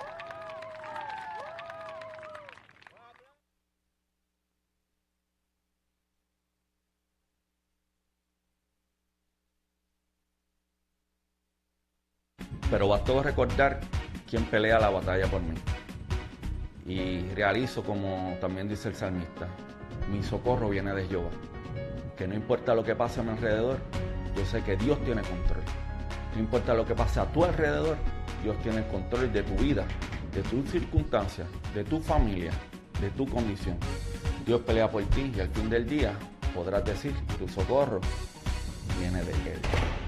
Pero bastó recordar quién pelea la batalla por mí. Y realizo como también dice el salmista, mi socorro viene de Jehová. Que no importa lo que pase a mi alrededor, yo sé que Dios tiene control. No importa lo que pase a tu alrededor, Dios tiene el control de tu vida, de tus circunstancias, de tu familia, de tu condición. Dios pelea por ti y al fin del día podrás decir, tu socorro viene de Él.